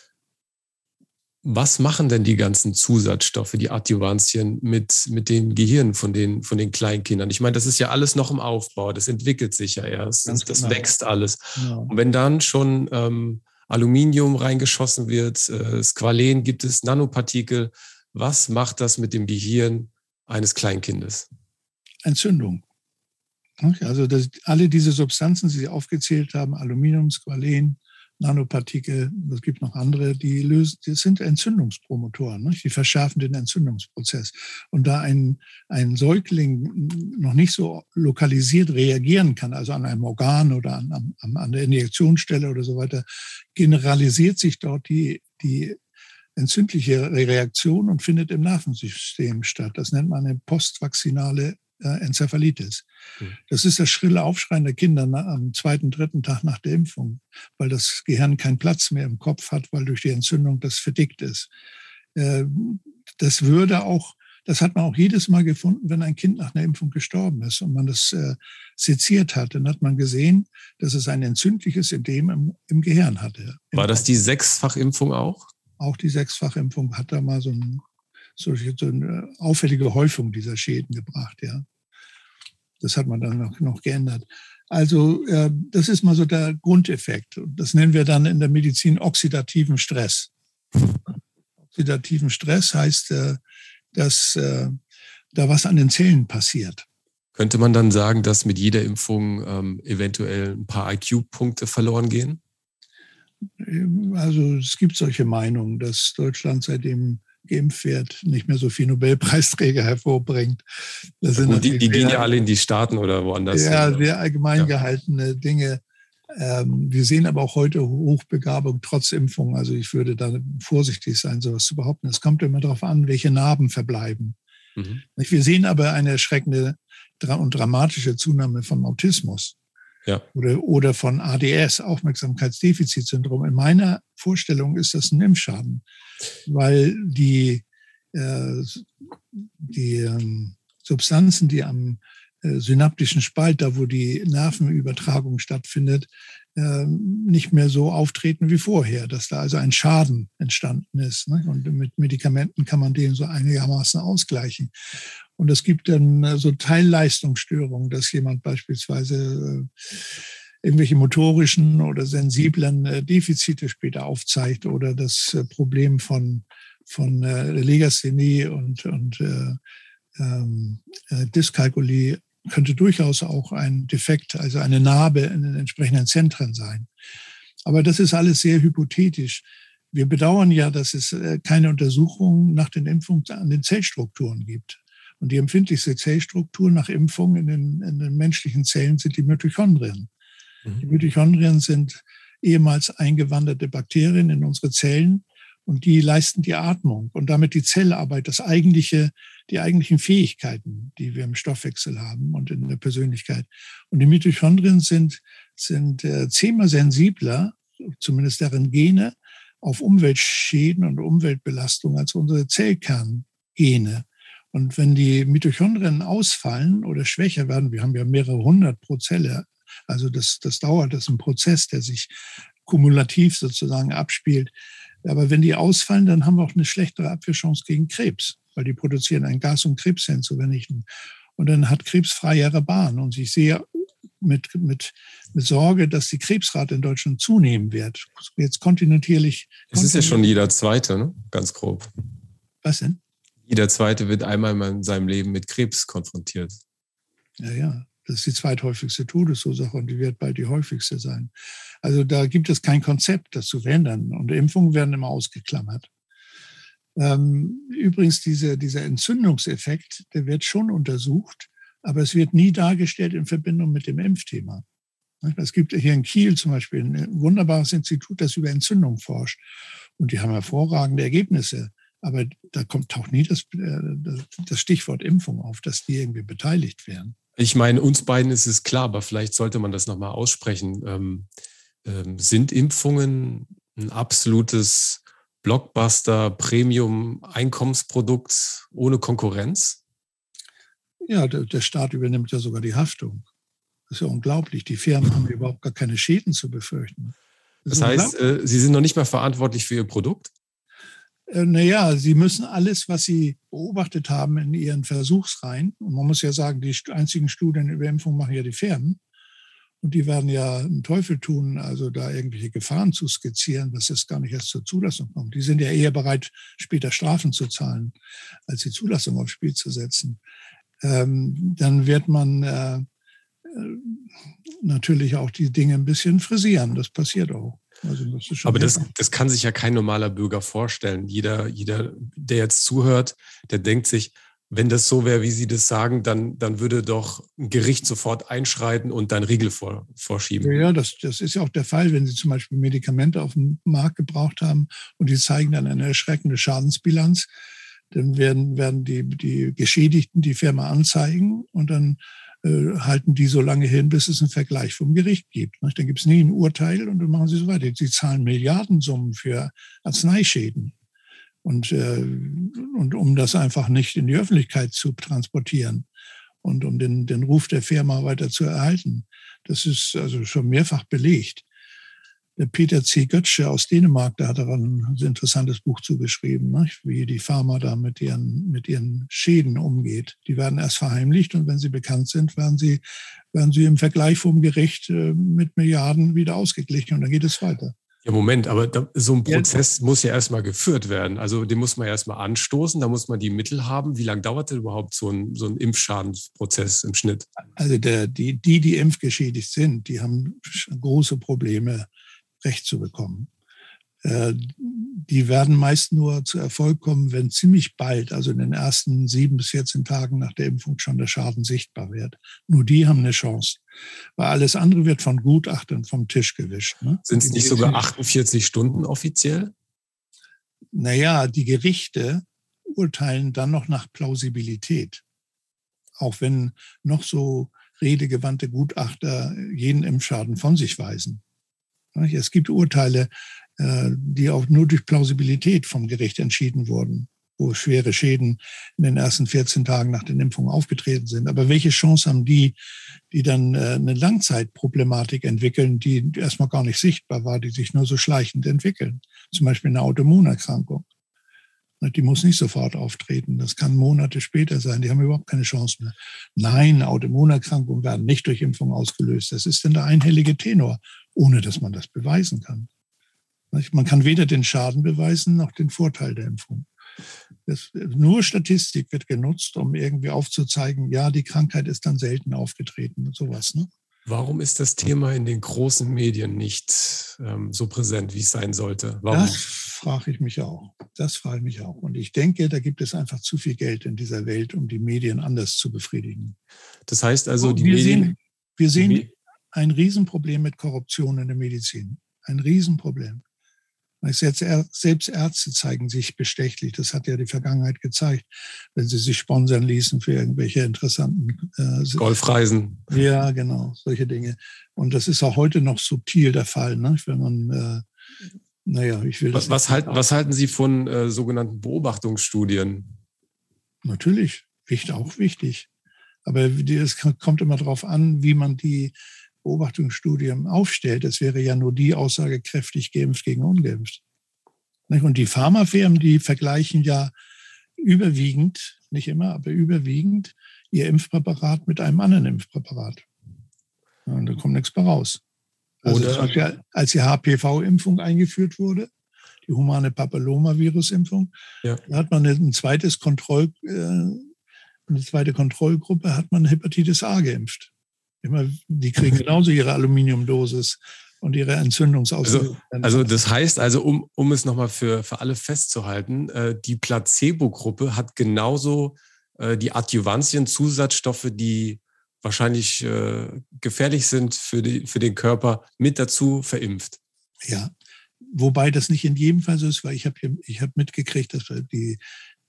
Was machen denn die ganzen Zusatzstoffe, die Adjuvantien, mit, mit den Gehirnen von den, von den Kleinkindern? Ich meine, das ist ja alles noch im Aufbau, das entwickelt sich ja erst, Ganz das genau. wächst alles. Genau. Und wenn dann schon ähm, Aluminium reingeschossen wird, äh, Squalen gibt es, Nanopartikel, was macht das mit dem Gehirn eines Kleinkindes? Entzündung. Also das, alle diese Substanzen, die Sie aufgezählt haben, Aluminium, Squalen, Nanopartikel, es gibt noch andere, die lösen, das sind Entzündungspromotoren, ne? Die verschärfen den Entzündungsprozess. Und da ein, ein Säugling noch nicht so lokalisiert reagieren kann, also an einem Organ oder an, an, an der Injektionsstelle oder so weiter, generalisiert sich dort die, die entzündliche Reaktion und findet im Nervensystem statt. Das nennt man eine postvakzinale äh, Enzephalitis. Das ist das schrille Aufschreien der Kinder am zweiten, dritten Tag nach der Impfung, weil das Gehirn keinen Platz mehr im Kopf hat, weil durch die Entzündung das verdickt ist. Das würde auch, das hat man auch jedes Mal gefunden, wenn ein Kind nach einer Impfung gestorben ist und man das äh, seziert hat, dann hat man gesehen, dass es ein entzündliches Ödem im, im Gehirn hatte. War das die Sechsfachimpfung auch? Auch die Sechsfachimpfung hat da mal so, ein, so eine auffällige Häufung dieser Schäden gebracht, ja. Das hat man dann noch, noch geändert. Also äh, das ist mal so der Grundeffekt. Das nennen wir dann in der Medizin oxidativen Stress. Oxidativen Stress heißt, äh, dass äh, da was an den Zellen passiert. Könnte man dann sagen, dass mit jeder Impfung ähm, eventuell ein paar I Q-Punkte verloren gehen? Also es gibt solche Meinungen, dass Deutschland seitdem geimpft wird, nicht mehr so viele Nobelpreisträger hervorbringt. Das sind gut, die die gehen ja alle in die Staaten oder woanders. Ja, sehr allgemein ja. gehaltene Dinge. Ähm, wir sehen aber auch heute Hochbegabung trotz Impfung. Also ich würde da vorsichtig sein, sowas zu behaupten. Es kommt immer darauf an, welche Narben verbleiben. Mhm. Wir sehen aber eine erschreckende und dramatische Zunahme von Autismus. Ja. Oder, oder von A D S, Aufmerksamkeitsdefizitsyndrom. In meiner Vorstellung ist das ein Impfschaden, weil die, äh, die ähm, Substanzen, die am äh, synaptischen Spalt, da wo die Nervenübertragung stattfindet, äh, nicht mehr so auftreten wie vorher, dass da also ein Schaden entstanden ist. Ne? Und mit Medikamenten kann man den so einigermaßen ausgleichen. Und es gibt dann so Teilleistungsstörungen, dass jemand beispielsweise irgendwelche motorischen oder sensiblen Defizite später aufzeigt oder das Problem von, von Legasthenie und, und äh, äh, Dyskalkulie könnte durchaus auch ein Defekt, also eine Narbe in den entsprechenden Zentren sein. Aber das ist alles sehr hypothetisch. Wir bedauern ja, dass es keine Untersuchungen nach den Impfungen an den Zellstrukturen gibt. Und die empfindlichste Zellstruktur nach Impfung in den, in den menschlichen Zellen sind die Mitochondrien. Mhm. Die Mitochondrien sind ehemals eingewanderte Bakterien in unsere Zellen Und die leisten die Atmung und damit die Zellarbeit, das eigentliche, die eigentlichen Fähigkeiten, die wir im Stoffwechsel haben und in der Persönlichkeit. Und die Mitochondrien sind, sind äh, zehnmal sensibler, zumindest deren Gene, auf Umweltschäden und Umweltbelastungen als unsere Zellkerngene. Und wenn die Mitochondrien ausfallen oder schwächer werden, wir haben ja mehrere hundert pro Zelle, also das, das dauert, das ist ein Prozess, der sich kumulativ sozusagen abspielt. Aber wenn die ausfallen, dann haben wir auch eine schlechtere Abwehrchance gegen Krebs, weil die produzieren ein Gas, um Krebszellen zu vernichten. Und dann hat Krebs freiere Bahn. Und ich sehe mit, mit, mit Sorge, dass die Krebsrate in Deutschland zunehmen wird. Jetzt kontinuierlich. Es ist ja schon jeder Zweite, ne? Ganz grob. Was denn? Jeder Zweite wird einmal in seinem Leben mit Krebs konfrontiert. Ja, ja. Das ist die zweithäufigste Todesursache und die wird bald die häufigste sein. Also da gibt es kein Konzept, das zu verändern. Und Impfungen werden immer ausgeklammert. Ähm, übrigens, diese, dieser Entzündungseffekt, der wird schon untersucht, aber es wird nie dargestellt in Verbindung mit dem Impfthema. Es gibt hier in Kiel zum Beispiel ein wunderbares Institut, das über Entzündung forscht. Und die haben hervorragende Ergebnisse. Aber da kommt, taucht nie das, das Stichwort Impfung auf, dass die irgendwie beteiligt wären. Ich meine, uns beiden ist es klar, aber vielleicht sollte man das nochmal aussprechen. Ähm, ähm, sind Impfungen ein absolutes Blockbuster, Premium-Einkommensprodukt ohne Konkurrenz? Ja, der, der Staat übernimmt ja sogar die Haftung. Das ist ja unglaublich. Die Firmen haben überhaupt gar keine Schäden zu befürchten. Das, das heißt, äh, Sie sind noch nicht mal verantwortlich für Ihr Produkt? Naja, sie müssen alles, was sie beobachtet haben, in ihren Versuchsreihen, und man muss ja sagen, die einzigen Studien über Impfung machen ja die Firmen, und die werden ja einen Teufel tun, also da irgendwelche Gefahren zu skizzieren, dass es gar nicht erst zur Zulassung kommt. Die sind ja eher bereit, später Strafen zu zahlen, als die Zulassung aufs Spiel zu setzen. Ähm, dann wird man äh, natürlich auch die Dinge ein bisschen frisieren. Das passiert auch. Also das ist schon Aber das, das kann sich ja kein normaler Bürger vorstellen. Jeder, jeder, der jetzt zuhört, der denkt sich, wenn das so wäre, wie Sie das sagen, dann, dann würde doch ein Gericht sofort einschreiten und dann Riegel vor, vorschieben. Ja, das, das ist ja auch der Fall, wenn Sie zum Beispiel Medikamente auf dem Markt gebraucht haben und die zeigen dann eine erschreckende Schadensbilanz, dann werden, werden die, die Geschädigten die Firma anzeigen und dann halten die so lange hin, bis es einen Vergleich vom Gericht gibt. Dann gibt es nie ein Urteil und dann machen sie so weiter. Sie zahlen Milliardensummen für Arzneischäden. Und, und um das einfach nicht in die Öffentlichkeit zu transportieren und um den, den Ruf der Firma weiter zu erhalten. Das ist also schon mehrfach belegt. Der Peter C. Götzsche aus Dänemark, der hat daran ein interessantes Buch zugeschrieben, ne? Wie die Pharma da mit ihren, mit ihren Schäden umgeht. Die werden erst verheimlicht und wenn sie bekannt sind, werden sie, werden sie im Vergleich vom Gericht äh, mit Milliarden wieder ausgeglichen und dann geht es weiter. Ja, Moment, aber da, so ein Prozess ja. muss ja erstmal geführt werden. Also den muss man erstmal anstoßen, da muss man die Mittel haben. Wie lange dauert denn überhaupt so ein, so ein Impfschadensprozess im Schnitt? Also der, die, die, die impfgeschädigt sind, die haben große Probleme, Recht zu bekommen. Äh, die werden meist nur zu Erfolg kommen, wenn ziemlich bald, also in den ersten sieben bis vierzehn Tagen nach der Impfung schon der Schaden sichtbar wird. Nur die haben eine Chance. Weil alles andere wird von Gutachtern vom Tisch gewischt. Ne? Sind es nicht sogar achtundvierzig Stunden offiziell? Naja, die Gerichte urteilen dann noch nach Plausibilität. Auch wenn noch so redegewandte Gutachter jeden Impfschaden von sich weisen. Es gibt Urteile, die auch nur durch Plausibilität vom Gericht entschieden wurden, wo schwere Schäden in den ersten vierzehn Tagen nach den Impfungen aufgetreten sind. Aber welche Chance haben die, die dann eine Langzeitproblematik entwickeln, die erstmal gar nicht sichtbar war, die sich nur so schleichend entwickeln? Zum Beispiel eine Autoimmunerkrankung. Die muss nicht sofort auftreten. Das kann Monate später sein. Die haben überhaupt keine Chance mehr. Nein, Autoimmunerkrankungen werden nicht durch Impfung ausgelöst. Das ist denn der einhellige Tenor, ohne dass man das beweisen kann. Man kann weder den Schaden beweisen, noch den Vorteil der Impfung. Das, nur Statistik wird genutzt, um irgendwie aufzuzeigen, ja, die Krankheit ist dann selten aufgetreten und sowas. Ne? Warum ist das Thema in den großen Medien nicht ähm, so präsent, wie es sein sollte? Warum? Das frage ich mich auch. Das frage ich mich auch. Und ich denke, da gibt es einfach zu viel Geld in dieser Welt, um die Medien anders zu befriedigen. Das heißt also, die wir Medien... Sehen, wir sehen die, ein Riesenproblem mit Korruption in der Medizin. Ein Riesenproblem. Selbst Ärzte zeigen sich bestechlich. Das hat ja die Vergangenheit gezeigt, wenn sie sich sponsern ließen für irgendwelche interessanten äh, Golfreisen. Ja, genau, solche Dinge. Und das ist auch heute noch subtil der Fall, ne? Wenn man, äh, naja, ich will das. Was, was, halt, was halten Sie von äh, sogenannten Beobachtungsstudien? Natürlich, wichtig, auch wichtig. Aber es kommt immer darauf an, wie man die Beobachtungsstudien aufstellt. Es wäre ja nur die Aussage kräftig geimpft gegen ungeimpft. Und die Pharmafirmen, die vergleichen ja überwiegend, nicht immer, aber überwiegend ihr Impfpräparat mit einem anderen Impfpräparat. Und da kommt nichts mehr raus. Also Oder zum Beispiel, als die H P V-Impfung eingeführt wurde, die humane Papillomavirus-Impfung, ja. Da hat man ein zweites Kontroll, eine zweite Kontrollgruppe, hat man Hepatitis A geimpft. Immer, die kriegen genauso ihre Aluminiumdosis und ihre Entzündungsauslösung. Also, also das heißt, also um, um es nochmal für, für alle festzuhalten, äh, die Placebo-Gruppe hat genauso äh, die Adjuvantien-Zusatzstoffe, die wahrscheinlich äh, gefährlich sind für, die, für den Körper, mit dazu verimpft. Ja, wobei das nicht in jedem Fall so ist, weil ich habe ich hab mitgekriegt, dass die,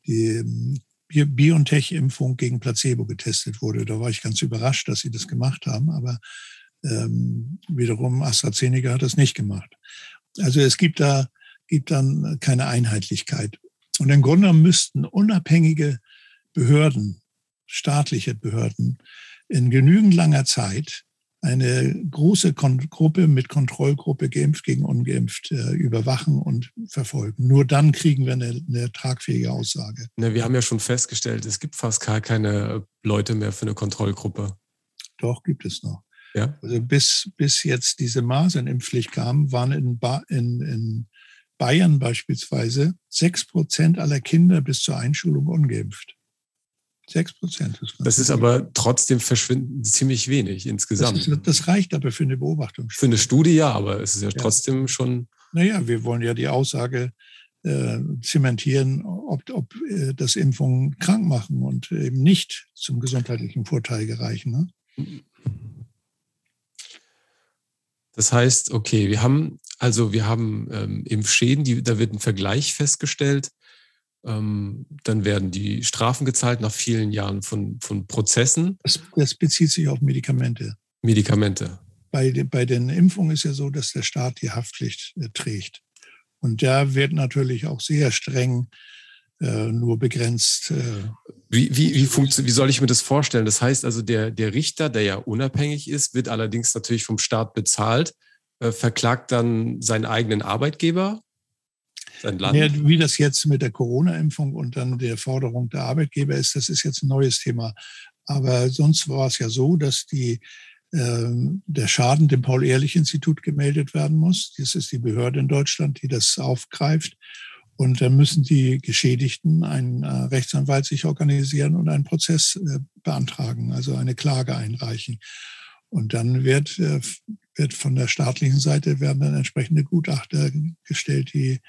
die BioNTech-Impfung gegen Placebo getestet wurde. Da war ich ganz überrascht, dass sie das gemacht haben, aber ähm, wiederum AstraZeneca hat das nicht gemacht. Also es gibt da gibt dann keine Einheitlichkeit. Und im Grunde müssten unabhängige Behörden, staatliche Behörden, in genügend langer Zeit eine große Kon- Gruppe mit Kontrollgruppe geimpft gegen ungeimpft äh, überwachen und verfolgen. Nur dann kriegen wir eine, eine tragfähige Aussage. Ne, wir haben ja schon festgestellt, es gibt fast gar keine Leute mehr für eine Kontrollgruppe. Doch, gibt es noch. Ja? Also bis, bis jetzt diese Masernimpfpflicht kam, waren in, ba- in, in Bayern beispielsweise sechs Prozent aller Kinder bis zur Einschulung ungeimpft. Sechs Prozent. Das ist aber trotzdem verschwindend ziemlich wenig insgesamt. Das, ist, das reicht aber für eine Beobachtung. Für eine Studie ja, aber es ist ja, ja. trotzdem schon... Naja, wir wollen ja die Aussage äh, zementieren, ob, ob äh, das Impfungen krank machen und eben nicht zum gesundheitlichen Vorteil gereichen. Ne? Das heißt, okay, wir haben also wir haben ähm, Impfschäden, die, da wird ein Vergleich festgestellt. Ähm, dann werden die Strafen gezahlt nach vielen Jahren von, von Prozessen. Das, das bezieht sich auf Medikamente. Medikamente. Bei, den, bei den Impfungen ist ja so, dass der Staat die Haftpflicht äh, trägt. Und da wird natürlich auch sehr streng äh, nur begrenzt. Äh, wie, wie, wie, funktio- wie soll ich mir das vorstellen? Das heißt also, der, der Richter, der ja unabhängig ist, wird allerdings natürlich vom Staat bezahlt, äh, verklagt dann seinen eigenen Arbeitgeber? Sein Land? Ja, wie das jetzt mit der Corona-Impfung und dann der Forderung der Arbeitgeber ist, das ist jetzt ein neues Thema. Aber sonst war es ja so, dass die, äh, der Schaden dem Paul-Ehrlich-Institut gemeldet werden muss. Das ist die Behörde in Deutschland, die das aufgreift. Und dann müssen die Geschädigten einen äh, Rechtsanwalt sich organisieren und einen Prozess äh, beantragen, also eine Klage einreichen. Und dann wird, äh, wird von der staatlichen Seite werden dann entsprechende Gutachter gestellt, die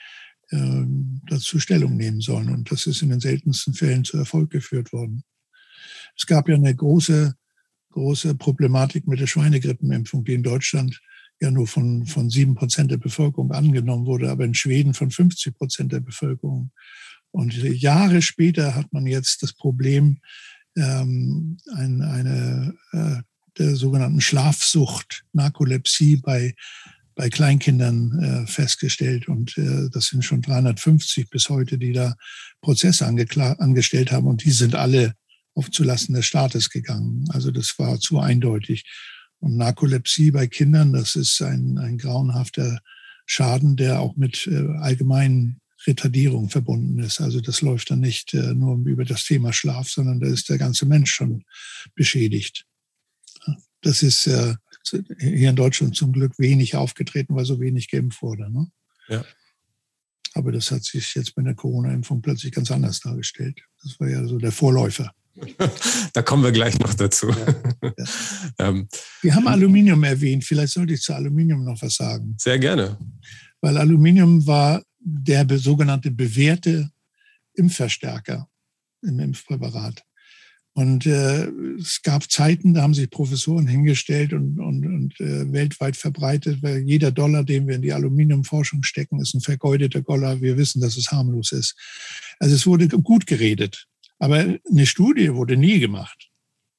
dazu Stellung nehmen sollen. Und das ist in den seltensten Fällen zu Erfolg geführt worden. Es gab ja eine große, große Problematik mit der Schweinegrippenimpfung, die in Deutschland ja nur von, von sieben Prozent der Bevölkerung angenommen wurde, aber in Schweden von fünfzig Prozent der Bevölkerung. Und Jahre später hat man jetzt das Problem ähm, ein, eine, äh, der sogenannten Schlafsucht, Narkolepsie bei bei Kleinkindern äh, festgestellt. Und äh, das sind schon dreihundertfünfzig bis heute, die da Prozesse angekla- angestellt haben. Und die sind alle auf zulasten des Staates gegangen. Also das war zu eindeutig. Und Narkolepsie bei Kindern, das ist ein, ein grauenhafter Schaden, der auch mit äh, allgemeinen Retardierung verbunden ist. Also das läuft dann nicht äh, nur über das Thema Schlaf, sondern da ist der ganze Mensch schon beschädigt. Das ist äh, hier in Deutschland zum Glück wenig aufgetreten, weil so wenig geimpft wurde. Ne? Ja. Aber das hat sich jetzt mit der Corona-Impfung plötzlich ganz anders dargestellt. Das war ja so der Vorläufer. Da kommen wir gleich noch dazu. Ja, ja. ähm, wir haben Aluminium erwähnt. Vielleicht sollte ich zu Aluminium noch was sagen. Sehr gerne. Weil Aluminium war der sogenannte bewährte Impfverstärker im Impfpräparat. Und äh, es gab Zeiten, da haben sich Professoren hingestellt und, und, und äh, weltweit verbreitet, weil jeder Dollar, den wir in die Aluminiumforschung stecken, ist ein vergeudeter Dollar. Wir wissen, dass es harmlos ist. Also es wurde gut geredet. Aber eine Studie wurde nie gemacht,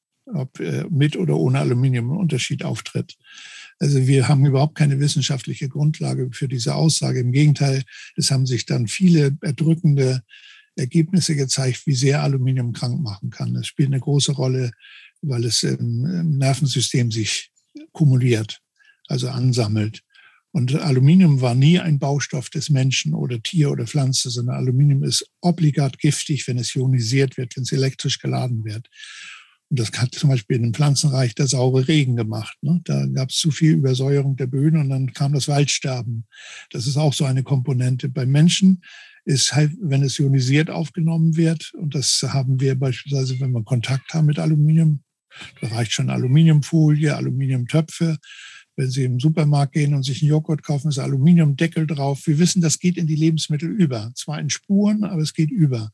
ob äh, mit oder ohne Aluminium ein Unterschied auftritt. Also wir haben überhaupt keine wissenschaftliche Grundlage für diese Aussage. Im Gegenteil, es haben sich dann viele erdrückende Ergebnisse gezeigt, wie sehr Aluminium krank machen kann. Es spielt eine große Rolle, weil es im, im Nervensystem sich kumuliert, also ansammelt. Und Aluminium war nie ein Baustoff des Menschen oder Tier oder Pflanze, sondern Aluminium ist obligat giftig, wenn es ionisiert wird, wenn es elektrisch geladen wird. Und das hat zum Beispiel in dem Pflanzenreich der saure Regen gemacht. Ne? Da gab es zu viel Übersäuerung der Böden und dann kam das Waldsterben. Das ist auch so eine Komponente. Beim Menschen ist halt, wenn es ionisiert aufgenommen wird, und das haben wir beispielsweise, wenn wir Kontakt haben mit Aluminium, da reicht schon Aluminiumfolie, Aluminiumtöpfe. Wenn Sie im Supermarkt gehen und sich einen Joghurt kaufen, ist Aluminiumdeckel drauf. Wir wissen, das geht in die Lebensmittel über. Zwar in Spuren, aber es geht über.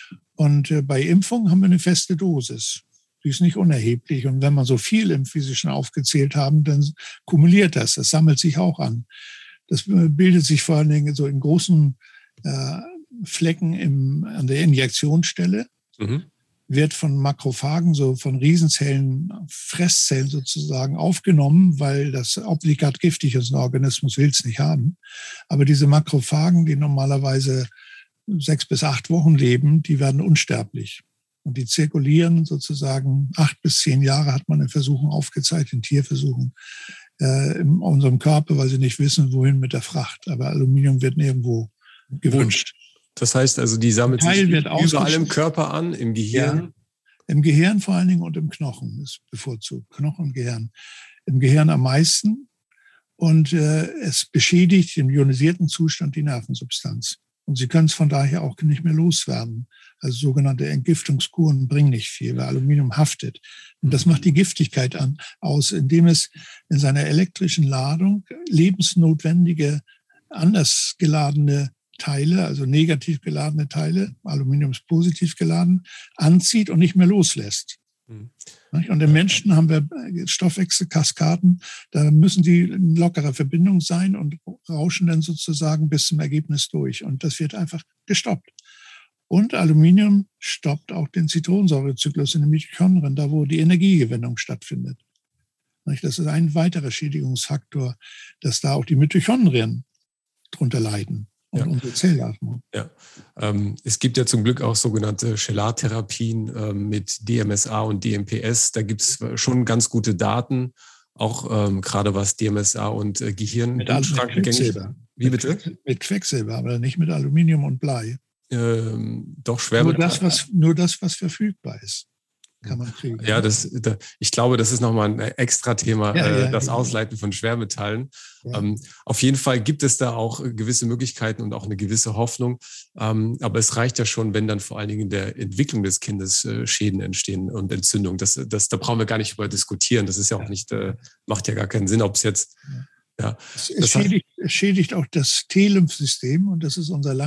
Und äh, bei Impfungen haben wir eine feste Dosis. Die ist nicht unerheblich. Und wenn man so viel im Physischen aufgezählt haben, dann kumuliert das. Das sammelt sich auch an. Das bildet sich vor allen Dingen so in großen äh, Flecken im, an der Injektionsstelle. Mhm. Wird von Makrophagen, so von Riesenzellen, Fresszellen sozusagen aufgenommen, weil das obligat giftig ist. Ein Organismus will es nicht haben. Aber diese Makrophagen, die normalerweise sechs bis acht Wochen leben, die werden unsterblich. Und die zirkulieren sozusagen acht bis zehn Jahre, hat man in Versuchen aufgezeigt, in Tierversuchen, äh, in unserem Körper, weil sie nicht wissen, wohin mit der Fracht. Aber Aluminium wird nirgendwo gewünscht. Das heißt also, die sammelt sich überall im Körper an, im Gehirn? Ja, im Gehirn vor allen Dingen und im Knochen ist bevorzugt. Knochen und Gehirn. Im Gehirn am meisten. Und äh, es beschädigt im ionisierten Zustand die Nervensubstanz. Und Sie können es von daher auch nicht mehr loswerden. Also sogenannte Entgiftungskuren bringen nicht viel, weil Aluminium haftet. Und das macht die Giftigkeit an, aus, indem es in seiner elektrischen Ladung lebensnotwendige, anders geladene Teile, also negativ geladene Teile, Aluminium ist positiv geladen, anzieht und nicht mehr loslässt. Mhm. Und im Menschen haben wir Stoffwechselkaskaden, da müssen die in lockerer Verbindung sein und rauschen dann sozusagen bis zum Ergebnis durch. Und das wird einfach gestoppt. Und Aluminium stoppt auch den Zitronensäurezyklus in den Mitochondrien, da wo die Energiegewinnung stattfindet. Das ist ein weiterer Schädigungsfaktor, dass da auch die Mitochondrien drunter leiden. Und ja. unsere Zellatmung. Ja. Ähm, es gibt ja zum Glück auch sogenannte Chelartherapien ähm, mit D M S A und D M P S. Da gibt es schon ganz gute Daten, auch ähm, gerade was D M S A und äh, Gehirn. Mit, mit Quecksilber. Wie bitte? Mit Quecksilber, aber nicht mit Aluminium und Blei. Ähm, doch, Schwermetalle. Nur das, was, nur das, was verfügbar ist, kann man kriegen. Ja, das, da, ich glaube, das ist nochmal ein extra Thema, ja, äh, ja, das ja. Ausleiten von Schwermetallen. Ja. Ähm, auf jeden Fall gibt es da auch gewisse Möglichkeiten und auch eine gewisse Hoffnung. Ähm, aber es reicht ja schon, wenn dann vor allen Dingen in der Entwicklung des Kindes äh, Schäden entstehen und Entzündungen. Das, das, da brauchen wir gar nicht drüber diskutieren. Das ist ja auch nicht, äh, macht ja gar keinen Sinn, ob es jetzt... Ja, es, es, schädigt, es schädigt auch das T-Lymphsystem und das ist unser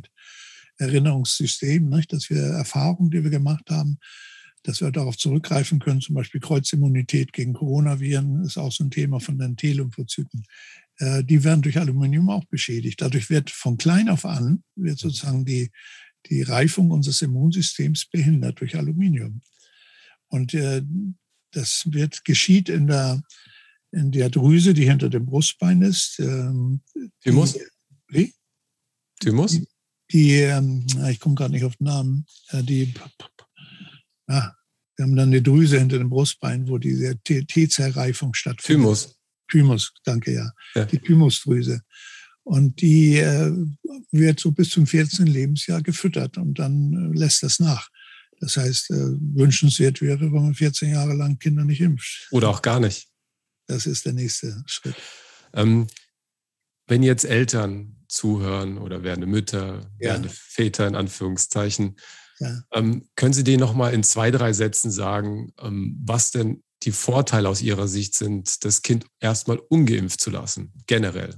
Langzeiterinnerungssystem, nicht? Dass wir Erfahrungen, die wir gemacht haben, dass wir darauf zurückgreifen können, zum Beispiel Kreuzimmunität gegen Coronaviren ist auch so ein Thema von den T-Lymphozyten. Äh, die werden durch Aluminium auch beschädigt. Dadurch wird von klein auf an wird sozusagen die, die Reifung unseres Immunsystems behindert durch Aluminium. Und äh, das wird geschieht in der, in der Drüse, die hinter dem Brustbein ist. Ähm, Thymus? Wie? Thymus? Die, die ähm, ich komme gerade nicht auf den Namen, äh, die Ah, wir haben dann eine Drüse hinter dem Brustbein, wo diese T-Zellreifung stattfindet. Thymus. Thymus, danke, ja. ja. Die Thymusdrüse. Und die äh, wird so bis zum vierzehnten Lebensjahr gefüttert und dann äh, lässt das nach. Das heißt, äh, wünschenswert wäre, wenn man vierzehn Jahre lang Kinder nicht impft. Oder auch gar nicht. Das ist der nächste Schritt. Ähm, wenn jetzt Eltern zuhören oder werdende Mütter, ja. werdende Väter in Anführungszeichen, ja. Ähm, können Sie denen noch mal in zwei, drei Sätzen sagen, ähm, was denn die Vorteile aus Ihrer Sicht sind, das Kind erstmal ungeimpft zu lassen, generell?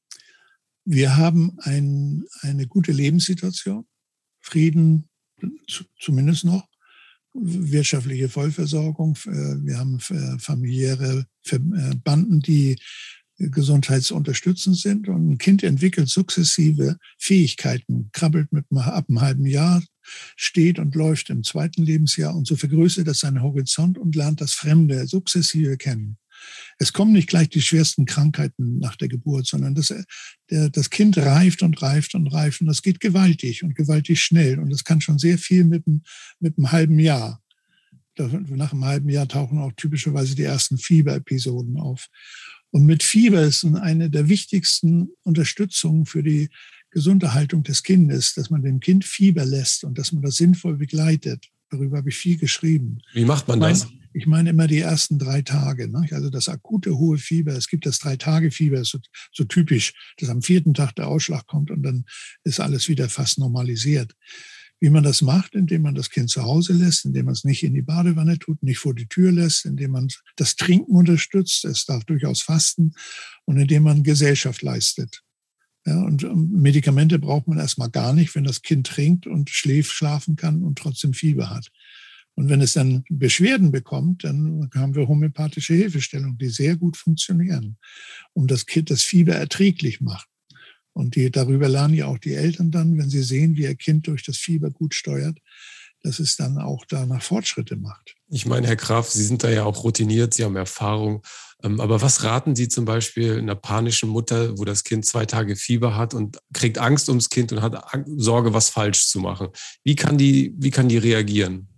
Wir haben ein, eine gute Lebenssituation, Frieden zumindest noch, wirtschaftliche Vollversorgung. Wir haben familiäre Banden, die gesundheitsunterstützend sind. Und ein Kind entwickelt sukzessive Fähigkeiten, krabbelt mit ab einem halben Jahr, steht und läuft im zweiten Lebensjahr und so vergrößert es seinen Horizont und lernt das Fremde sukzessive kennen. Es kommen nicht gleich die schwersten Krankheiten nach der Geburt, sondern das, der, das Kind reift und reift und reift und das geht gewaltig und gewaltig schnell und es kann schon sehr viel mit, mit einem halben Jahr. Nach einem halben Jahr tauchen auch typischerweise die ersten Fieberepisoden auf. Und mit Fieber ist eine der wichtigsten Unterstützungen für die gesunde Haltung des Kindes, dass man dem Kind Fieber lässt und dass man das sinnvoll begleitet. Darüber habe ich viel geschrieben. Wie macht man das? Ich meine immer die ersten drei Tage. Ne? Also das akute hohe Fieber. Es gibt das Drei-Tage-Fieber, so, so typisch, dass am vierten Tag der Ausschlag kommt und dann ist alles wieder fast normalisiert. Wie man das macht, indem man das Kind zu Hause lässt, indem man es nicht in die Badewanne tut, nicht vor die Tür lässt, indem man das Trinken unterstützt, es darf durchaus fasten und indem man Gesellschaft leistet. Ja, und Medikamente braucht man erstmal gar nicht, wenn das Kind trinkt und schläft, schlafen kann und trotzdem Fieber hat. Und wenn es dann Beschwerden bekommt, dann haben wir homöopathische Hilfestellungen, die sehr gut funktionieren und das Kind das Fieber erträglich macht. Und die, darüber lernen ja auch die Eltern dann, wenn sie sehen, wie ihr Kind durch das Fieber gut steuert, dass es dann auch danach Fortschritte macht. Ich meine, Herr Graf, Sie sind da ja auch routiniert, Sie haben Erfahrung. Aber was raten Sie zum Beispiel einer panischen Mutter, wo das Kind zwei Tage Fieber hat und kriegt Angst ums Kind und hat Sorge, was falsch zu machen? Wie kann die, wie kann die reagieren?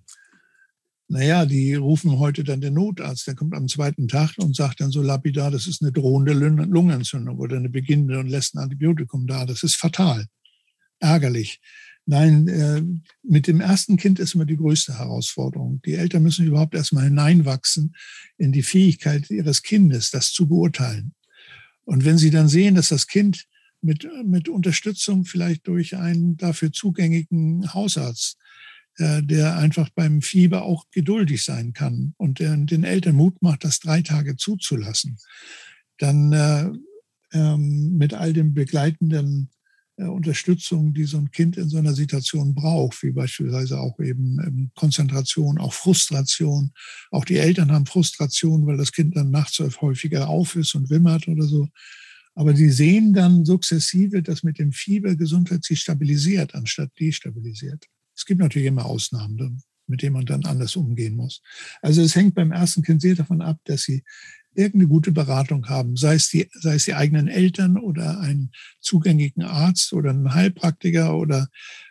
Naja, die rufen heute dann den Notarzt. Der kommt am zweiten Tag und sagt dann so lapidar, das ist eine drohende Lungenentzündung oder eine beginnende und lässt ein Antibiotikum da. Das ist fatal, ärgerlich. Nein, äh, mit dem ersten Kind ist immer die größte Herausforderung. Die Eltern müssen überhaupt erstmal hineinwachsen in die Fähigkeit ihres Kindes, das zu beurteilen. Und wenn sie dann sehen, dass das Kind mit, mit Unterstützung vielleicht durch einen dafür zugängigen Hausarzt, der einfach beim Fieber auch geduldig sein kann und der den Eltern Mut macht, das drei Tage zuzulassen, dann äh, ähm, mit all den begleitenden äh, Unterstützungen, die so ein Kind in so einer Situation braucht, wie beispielsweise auch eben ähm, Konzentration, auch Frustration. Auch die Eltern haben Frustration, weil das Kind dann nachts häufiger auf ist und wimmert oder so. Aber die sehen dann sukzessive, dass mit dem Fieber Gesundheit sich stabilisiert, anstatt destabilisiert. Es gibt natürlich immer Ausnahmen, mit denen man dann anders umgehen muss. Also es hängt beim ersten Kind sehr davon ab, dass sie irgendeine gute Beratung haben, sei es die, sei es die eigenen Eltern oder einen zugänglichen Arzt oder einen Heilpraktiker oder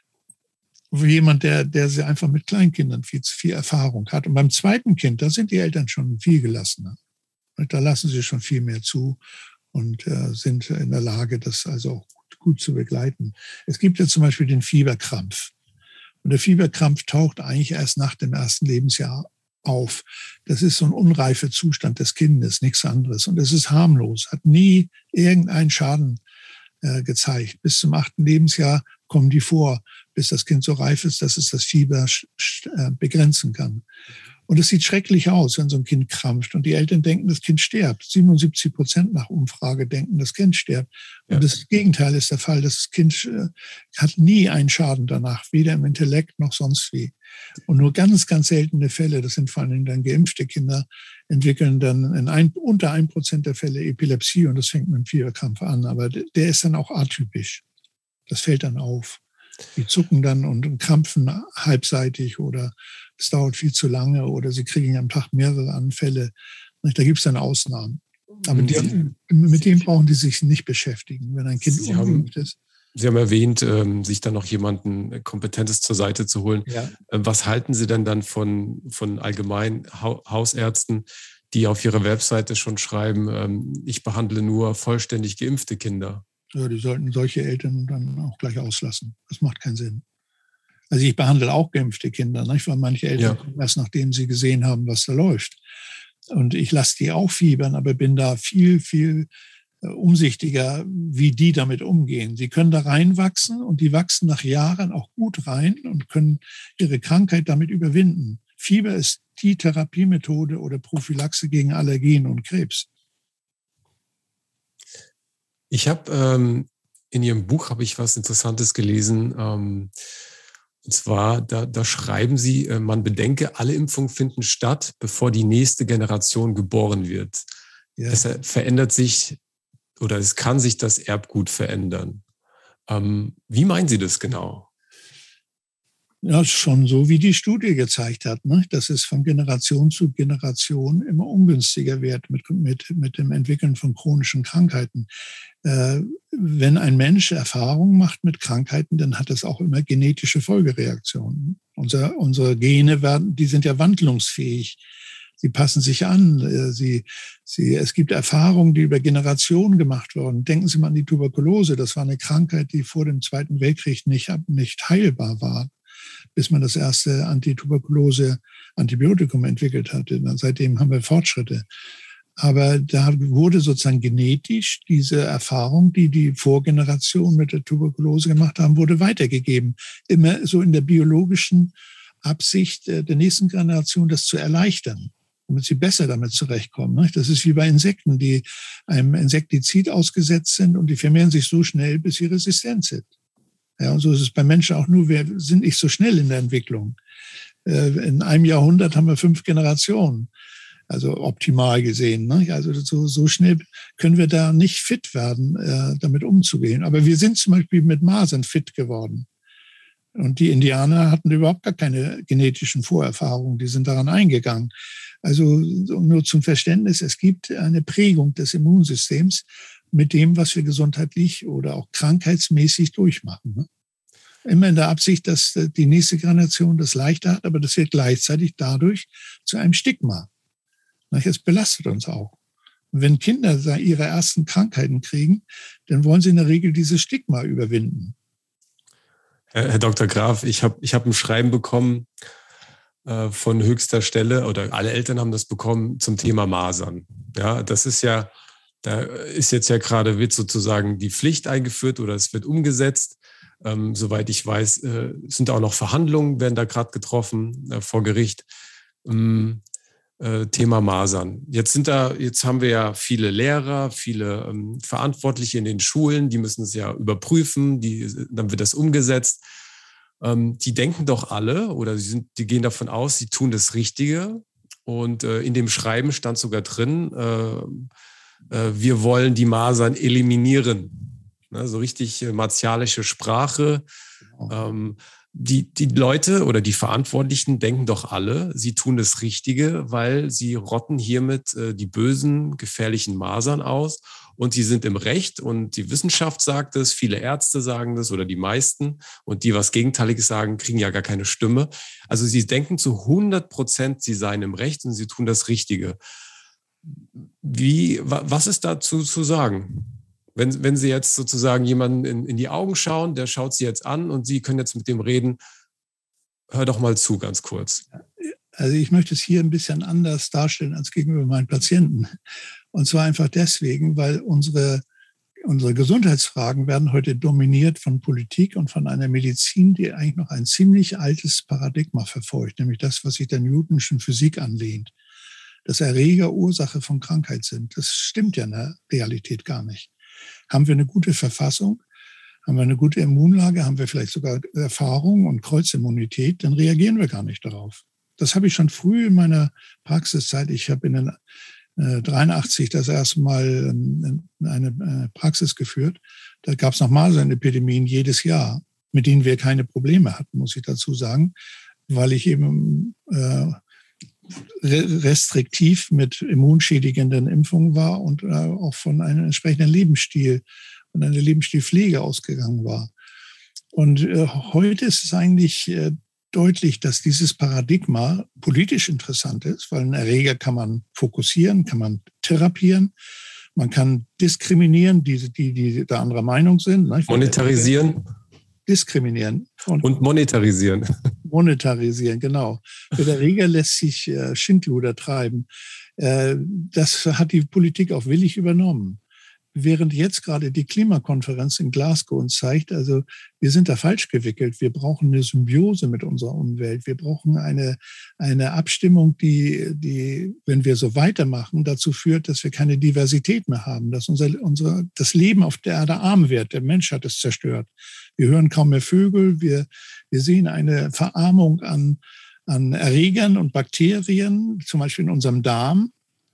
jemand, der, der sie einfach mit Kleinkindern viel, viel Erfahrung hat. Und beim zweiten Kind, da sind die Eltern schon viel gelassener. Und da lassen sie schon viel mehr zu und äh, sind in der Lage, das also auch gut, gut zu begleiten. Es gibt ja zum Beispiel den Fieberkrampf. Und der Fieberkrampf taucht eigentlich erst nach dem ersten Lebensjahr auf. Das ist so ein unreifer Zustand des Kindes, nichts anderes. Und es ist harmlos, hat nie irgendeinen Schaden äh, gezeigt. Bis zum achten Lebensjahr kommen die vor, bis das Kind so reif ist, dass es das Fieber äh, begrenzen kann. Und es sieht schrecklich aus, wenn so ein Kind krampft. Und die Eltern denken, das Kind stirbt. siebenundsiebzig Prozent nach Umfrage denken, das Kind stirbt. Und ja. Das Gegenteil ist der Fall. Das Kind äh, hat nie einen Schaden danach, weder im Intellekt noch sonst wie. Und nur ganz, ganz seltene Fälle, das sind vor allem dann geimpfte Kinder, entwickeln dann in ein, unter ein Prozent der Fälle Epilepsie. Und das fängt mit dem Fieberkrampf an. Aber der ist dann auch atypisch. Das fällt dann auf. Die zucken dann und krampfen halbseitig oder es dauert viel zu lange oder sie kriegen am Tag mehrere Anfälle. Da gibt es dann Ausnahmen. Aber die, mit dem brauchen die sich nicht beschäftigen, wenn ein Kind Sie haben, ist. Sie haben erwähnt, sich dann noch jemanden Kompetentes zur Seite zu holen. Ja. Was halten Sie denn dann von, von allgemein Hausärzten, die auf ihrer Webseite schon schreiben, ich behandle nur vollständig geimpfte Kinder? Ja, die sollten solche Eltern dann auch gleich auslassen. Das macht keinen Sinn. Also ich behandle auch geimpfte Kinder, nicht? Weil manche Eltern ja. kommen erst nachdem sie gesehen haben, was da läuft. Und ich lasse die auch fiebern, aber bin da viel, viel umsichtiger, wie die damit umgehen. Sie können da reinwachsen und die wachsen nach Jahren auch gut rein und können ihre Krankheit damit überwinden. Fieber ist die Therapiemethode oder Prophylaxe gegen Allergien und Krebs. Ich habe ähm, in Ihrem Buch habe ich was Interessantes gelesen. Ähm, Und zwar, da, da schreiben Sie, man bedenke, alle Impfungen finden statt, bevor die nächste Generation geboren wird. Ja. Deshalb verändert sich oder es kann sich das Erbgut verändern. Ähm, wie meinen Sie das genau? Ja, schon so, wie die Studie gezeigt hat, ne? Dass es von Generation zu Generation immer ungünstiger wird mit, mit, mit dem Entwickeln von chronischen Krankheiten. Äh, wenn ein Mensch Erfahrungen macht mit Krankheiten, dann hat das auch immer genetische Folgereaktionen. Unser, unsere Gene werden, die sind ja wandlungsfähig. Sie passen sich an. Sie, sie, es gibt Erfahrungen, die über Generationen gemacht wurden. Denken Sie mal an die Tuberkulose. Das war eine Krankheit, die vor dem Zweiten Weltkrieg nicht, nicht heilbar war, bis man das erste Antituberkulose-Antibiotikum entwickelt hatte. Seitdem haben wir Fortschritte. Aber da wurde sozusagen genetisch diese Erfahrung, die die Vorgeneration mit der Tuberkulose gemacht haben, wurde weitergegeben. Immer so in der biologischen Absicht der nächsten Generation, das zu erleichtern, damit sie besser damit zurechtkommen. Das ist wie bei Insekten, die einem Insektizid ausgesetzt sind und die vermehren sich so schnell, bis sie resistent sind. Ja, und so ist es bei Menschen auch, nur wir sind nicht so schnell in der Entwicklung. In einem Jahrhundert haben wir fünf Generationen, also optimal gesehen. Ne? Also so, so schnell können wir da nicht fit werden, damit umzugehen. Aber wir sind zum Beispiel mit Masern fit geworden. Und die Indianer hatten überhaupt gar keine genetischen Vorerfahrungen, die sind daran eingegangen. Also nur zum Verständnis, es gibt eine Prägung des Immunsystems mit dem, was wir gesundheitlich oder auch krankheitsmäßig durchmachen. Ne? Immer in der Absicht, dass die nächste Generation das leichter hat, aber das wird gleichzeitig dadurch zu einem Stigma. Es belastet uns auch. Und wenn Kinder ihre ersten Krankheiten kriegen, dann wollen sie in der Regel dieses Stigma überwinden. Herr Doktor Graf, ich habe ich hab ein Schreiben bekommen äh, von höchster Stelle, oder alle Eltern haben das bekommen, zum Thema Masern. Ja, das ist ja, da ist jetzt ja gerade, wird sozusagen die Pflicht eingeführt oder es wird umgesetzt. Ähm, soweit ich weiß, äh, sind auch noch Verhandlungen, werden da gerade getroffen äh, vor Gericht. Ähm, äh, Thema Masern. Jetzt sind da, jetzt haben wir ja viele Lehrer, viele ähm, Verantwortliche in den Schulen, die müssen es ja überprüfen, die, dann wird das umgesetzt. Ähm, die denken doch alle oder sie sind, die gehen davon aus, sie tun das Richtige. Und äh, in dem Schreiben stand sogar drin, äh, äh, wir wollen die Masern eliminieren. Ne, so richtig äh, martialische Sprache. Ähm, Die, die Leute oder die Verantwortlichen denken doch alle, sie tun das Richtige, weil sie rotten hiermit äh, die bösen, gefährlichen Masern aus und sie sind im Recht und die Wissenschaft sagt es, viele Ärzte sagen das oder die meisten und die was Gegenteiliges sagen, kriegen ja gar keine Stimme. Also sie denken zu hundert Prozent, sie seien im Recht und sie tun das Richtige. Wie, was ist dazu zu sagen? Wenn, wenn Sie jetzt sozusagen jemanden in, in die Augen schauen, der schaut Sie jetzt an und Sie können jetzt mit dem reden, hör doch mal zu, ganz kurz. Also ich möchte es hier ein bisschen anders darstellen als gegenüber meinen Patienten. Und zwar einfach deswegen, weil unsere, unsere Gesundheitsfragen werden heute dominiert von Politik und von einer Medizin, die eigentlich noch ein ziemlich altes Paradigma verfolgt, nämlich das, was sich der Newtonschen Physik anlehnt, dass Erreger Ursache von Krankheit sind. Das stimmt ja in der Realität gar nicht. Haben wir eine gute Verfassung, haben wir eine gute Immunlage, haben wir vielleicht sogar Erfahrung und Kreuzimmunität, dann reagieren wir gar nicht darauf. Das habe ich schon früh in meiner Praxiszeit. Ich habe in den äh, dreiundachtzig das erste Mal ähm, eine äh, Praxis geführt. Da gab es noch Masernepidemien jedes Jahr, mit denen wir keine Probleme hatten, muss ich dazu sagen, weil ich eben äh, restriktiv mit immunschädigenden Impfungen war und äh, auch von einem entsprechenden Lebensstil und einer Lebensstilpflege ausgegangen war. Und äh, heute ist es eigentlich äh, deutlich, dass dieses Paradigma politisch interessant ist, weil einen Erreger kann man fokussieren, kann man therapieren, man kann diskriminieren, die, die, die der anderer Meinung sind. Ne? Monetarisieren. Diskriminieren. Und, und monetarisieren. Monetarisieren, genau. Für der Erreger lässt sich äh, Schindluder treiben. Äh, das hat die Politik auch willig übernommen. während jetzt gerade die Klimakonferenz in Glasgow uns zeigt, also wir sind da falsch gewickelt. Wir brauchen eine Symbiose mit unserer Umwelt. Wir brauchen eine, eine Abstimmung, die, die, wenn wir so weitermachen, dazu führt, dass wir keine Diversität mehr haben, dass unser, unser, das Leben auf der Erde arm wird. Der Mensch hat es zerstört. Wir hören kaum mehr Vögel. Wir, wir sehen eine Verarmung an, an Erregern und Bakterien, zum Beispiel in unserem Darm,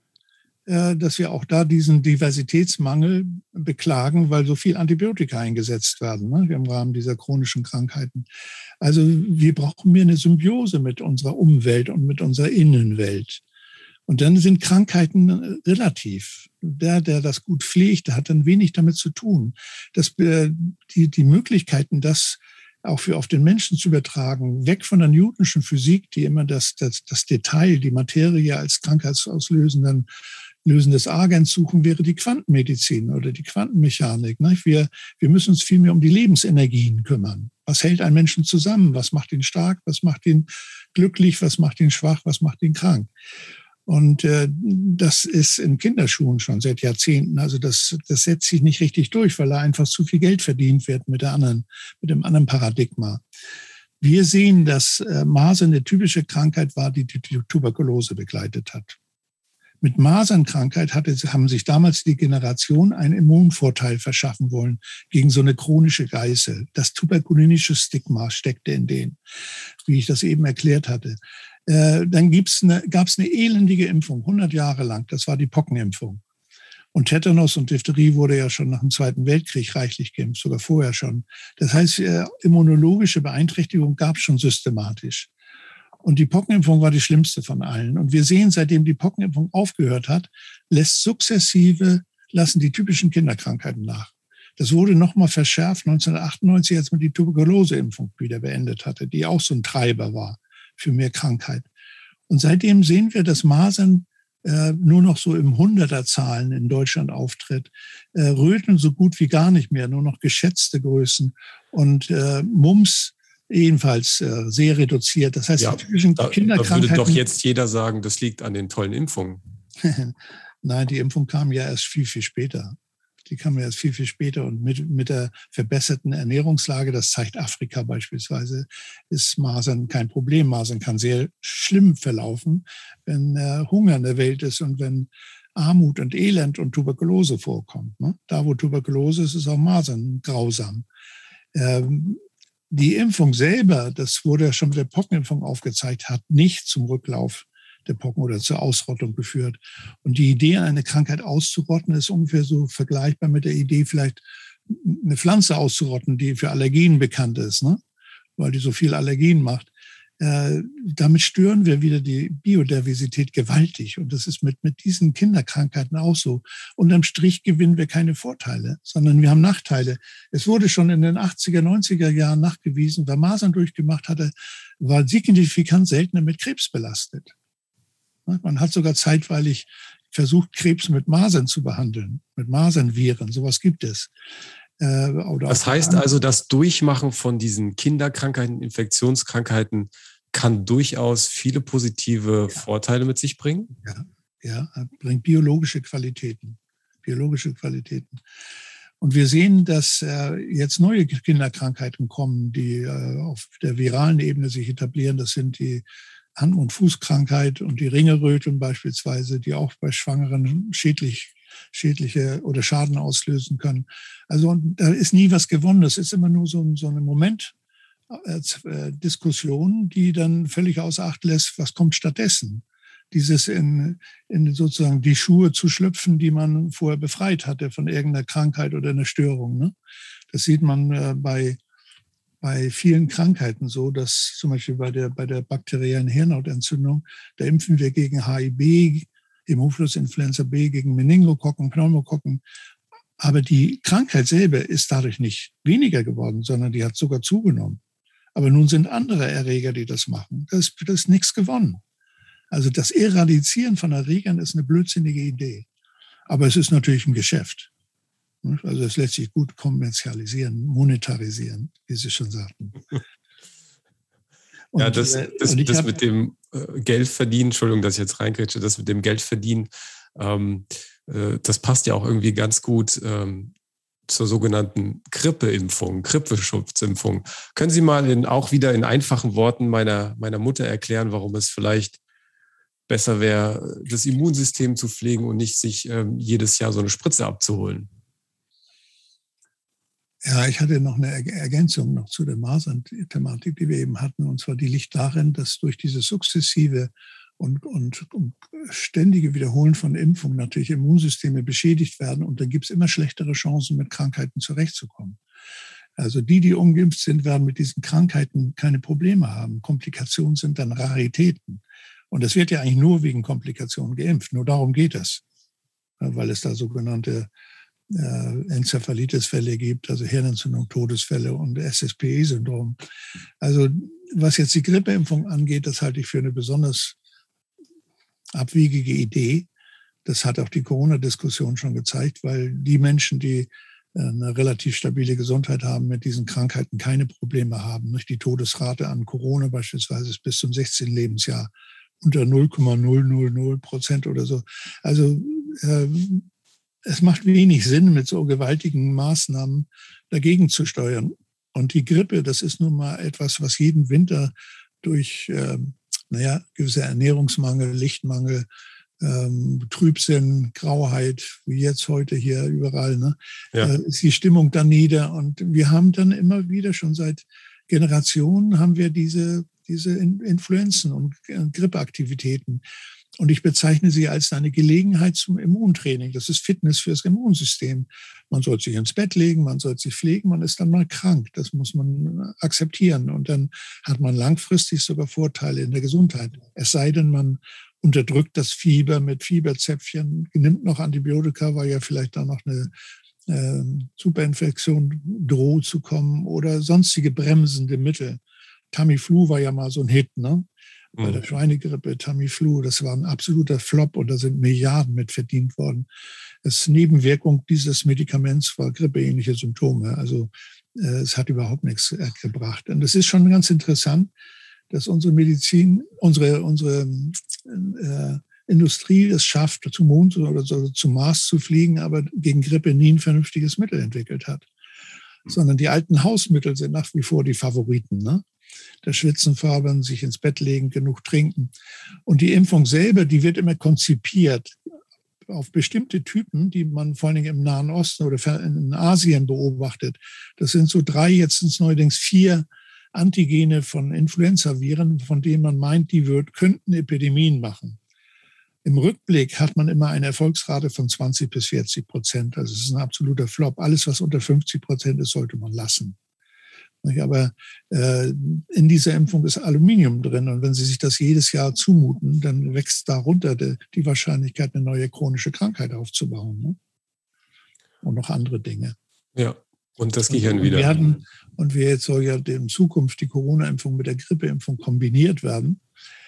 dass wir auch da diesen Diversitätsmangel beklagen, weil so viel Antibiotika eingesetzt werden, ne, im Rahmen dieser chronischen Krankheiten. Also wir brauchen mehr eine Symbiose mit unserer Umwelt und mit unserer Innenwelt. Und dann sind Krankheiten relativ. Der, der das gut pflegt, der hat dann wenig damit zu tun. Das, die, die Möglichkeiten, das auch für auf den Menschen zu übertragen, weg von der Newtonschen Physik, die immer das, das, das Detail, die Materie als krankheitsauslösenden lösendes Agens suchen, wäre die Quantenmedizin oder die Quantenmechanik. Wir, wir müssen uns viel mehr um die Lebensenergien kümmern. Was hält einen Menschen zusammen? Was macht ihn stark? Was macht ihn glücklich? Was macht ihn schwach? Was macht ihn krank? Und äh, das ist in Kinderschuhen schon seit Jahrzehnten. Also das, das setzt sich nicht richtig durch, weil da einfach zu viel Geld verdient wird mit der anderen, mit dem anderen Paradigma. Wir sehen, dass äh, Masern eine typische Krankheit war, die die Tuberkulose begleitet hat. Mit Masernkrankheit hatte, haben sich damals die Generation einen Immunvorteil verschaffen wollen gegen so eine chronische Geißel. Das tuberkulinische Stigma steckte in denen, wie ich das eben erklärt hatte. Äh, dann gibt's eine, gab es eine elendige Impfung, hundert Jahre lang. Das war die Pockenimpfung. Und Tetanus und Diphtherie wurde ja schon nach dem Zweiten Weltkrieg reichlich geimpft, sogar vorher schon. Das heißt, äh, immunologische Beeinträchtigung gab es schon systematisch. Und die Pockenimpfung war die schlimmste von allen. Und wir sehen, seitdem die Pockenimpfung aufgehört hat, lässt sukzessive, lassen die typischen Kinderkrankheiten nach. Das wurde nochmal verschärft neunzehnhundertachtundneunzig, als man die Tuberkuloseimpfung wieder beendet hatte, die auch so ein Treiber war für mehr Krankheit. Und seitdem sehen wir, dass Masern äh, nur noch so im Hunderterzahlen in Deutschland auftritt. Äh, Röteln so gut wie gar nicht mehr, nur noch geschätzte Größen. Und äh, Mumps ebenfalls äh, sehr reduziert. Das heißt, ja, die typischen da, Kinderkrankheiten... Da würde doch jetzt jeder sagen, das liegt an den tollen Impfungen. Nein, die Impfung kam ja erst viel, viel später. Die kam ja erst viel, viel später. Und mit, mit der verbesserten Ernährungslage, das zeigt Afrika beispielsweise, ist Masern kein Problem. Masern kann sehr schlimm verlaufen, wenn äh, Hunger in der Welt ist und wenn Armut und Elend und Tuberkulose vorkommt. Ne? Da, wo Tuberkulose ist, ist auch Masern grausam. Ähm, Die Impfung selber, das wurde ja schon mit der Pockenimpfung aufgezeigt, hat nicht zum Rücklauf der Pocken oder zur Ausrottung geführt. Und die Idee, eine Krankheit auszurotten, ist ungefähr so vergleichbar mit der Idee, vielleicht eine Pflanze auszurotten, die für Allergien bekannt ist, ne? Weil die so viel Allergien macht. Äh, damit stören wir wieder die Biodiversität gewaltig. Und das ist mit, mit diesen Kinderkrankheiten auch so. Unterm Strich gewinnen wir keine Vorteile, sondern wir haben Nachteile. Es wurde schon in den achtziger, neunziger Jahren nachgewiesen, wer Masern durchgemacht hatte, war signifikant seltener mit Krebs belastet. Man hat sogar zeitweilig versucht, Krebs mit Masern zu behandeln, mit Masernviren. Sowas gibt es. Äh, oder das heißt also, das Durchmachen von diesen Kinderkrankheiten, Infektionskrankheiten kann durchaus viele positive ja. Vorteile mit sich bringen? Ja, ja, bringt biologische Qualitäten. Biologische Qualitäten. Und wir sehen, dass äh, jetzt neue Kinderkrankheiten kommen, die äh, auf der viralen Ebene sich etablieren. Das sind die Hand- und Fußkrankheit und die Ringeröteln beispielsweise, die auch bei Schwangeren schädlich, schädliche oder Schaden auslösen können. Also da ist nie was gewonnen. Das ist immer nur so, so eine Momentdiskussion, die dann völlig außer Acht lässt, was kommt stattdessen. Dieses in, in sozusagen die Schuhe zu schlüpfen, die man vorher befreit hatte von irgendeiner Krankheit oder einer Störung. Ne? Das sieht man äh, bei bei vielen Krankheiten so, dass zum Beispiel bei der, bei der bakteriellen Hirnhautentzündung, da impfen wir gegen H I V, Hämophilus-Influenza B, gegen Meningokokken, Pneumokokken. Aber die Krankheit selber ist dadurch nicht weniger geworden, sondern die hat sogar zugenommen. Aber nun sind andere Erreger, die das machen. Da ist, da ist nichts gewonnen. Also das Eradizieren von Erregern ist eine blödsinnige Idee. Aber es ist natürlich ein Geschäft. Also es lässt sich gut kommerzialisieren, monetarisieren, wie Sie schon sagten. Und, ja, das, das, das hab, mit dem Geldverdienen, Entschuldigung, dass ich jetzt reingrätsche, das mit dem Geldverdienen, ähm, äh, das passt ja auch irgendwie ganz gut ähm, zur sogenannten Grippeimpfung, Grippeschutzimpfung. Können Sie mal in, auch wieder in einfachen Worten meiner, meiner Mutter erklären, warum es vielleicht besser wäre, das Immunsystem zu pflegen und nicht sich ähm, jedes Jahr so eine Spritze abzuholen? Ja, ich hatte noch eine Ergänzung noch zu der Masern-Thematik, die wir eben hatten. Und zwar die liegt darin, dass durch diese sukzessive und, und, und ständige Wiederholen von Impfungen natürlich Immunsysteme beschädigt werden. Und dann gibt es immer schlechtere Chancen, mit Krankheiten zurechtzukommen. Also die, die ungeimpft sind, werden mit diesen Krankheiten keine Probleme haben. Komplikationen sind dann Raritäten. Und es wird ja eigentlich nur wegen Komplikationen geimpft. Nur darum geht es, weil es da sogenannte Äh, Enzephalitis-Fälle gibt, also Hirnentzündung, Todesfälle und S S P E-Syndrom. Also was jetzt die Grippeimpfung angeht, das halte ich für eine besonders abwegige Idee. Das hat auch die Corona-Diskussion schon gezeigt, weil die Menschen, die eine relativ stabile Gesundheit haben, mit diesen Krankheiten keine Probleme haben. Nicht? Die Todesrate an Corona beispielsweise ist bis zum sechzehnten Lebensjahr unter null Komma null null null Prozent oder so. Also äh, es macht wenig Sinn, mit so gewaltigen Maßnahmen dagegen zu steuern. Und die Grippe, das ist nun mal etwas, was jeden Winter durch äh, naja, gewisse Ernährungsmangel, Lichtmangel, ähm, Trübsinn, Grauheit, wie jetzt heute hier überall, ne, ja. äh, ist die Stimmung dann nieder. Und wir haben dann immer wieder, schon seit Generationen, haben wir diese, diese Influenzen und Grippeaktivitäten. Und ich bezeichne sie als eine Gelegenheit zum Immuntraining. Das ist Fitness fürs Immunsystem. Man soll sich ins Bett legen, man soll sich pflegen, man ist dann mal krank. Das muss man akzeptieren. Und dann hat man langfristig sogar Vorteile in der Gesundheit. Es sei denn, man unterdrückt das Fieber mit Fieberzäpfchen, nimmt noch Antibiotika, weil ja vielleicht da noch eine äh, Superinfektion droht zu kommen oder sonstige bremsende Mittel. Tamiflu war ja mal so ein Hit, ne? Bei der Schweinegrippe, Tamiflu, das war ein absoluter Flop und da sind Milliarden mit verdient worden. Als Nebenwirkung dieses Medikaments war grippeähnliche Symptome. Also äh, es hat überhaupt nichts äh, gebracht. Und es ist schon ganz interessant, dass unsere Medizin, unsere, unsere äh, Industrie es schafft, zum Mond oder so, zum Mars zu fliegen, aber gegen Grippe nie ein vernünftiges Mittel entwickelt hat. Sondern die alten Hausmittel sind nach wie vor die Favoriten, ne? Das Schwitzen, Fabern, sich ins Bett legen, genug trinken. Und die Impfung selber, die wird immer konzipiert auf bestimmte Typen, die man vor allen Dingen im Nahen Osten oder in Asien beobachtet. Das sind so drei, jetzt sind es neuerdings vier Antigene von Influenzaviren, von denen man meint, die wird, könnten Epidemien machen. Im Rückblick hat man immer eine Erfolgsrate von zwanzig bis vierzig Prozent. Also es ist ein absoluter Flop. Alles, was unter fünfzig Prozent ist, sollte man lassen. Aber äh, in dieser Impfung ist Aluminium drin. Und wenn Sie sich das jedes Jahr zumuten, dann wächst darunter die, die Wahrscheinlichkeit, eine neue chronische Krankheit aufzubauen. Ne? Und noch andere Dinge. Ja, und das Gehirn wieder. Wir hatten, und wir jetzt soll ja in Zukunft die Corona-Impfung mit der Grippeimpfung kombiniert werden.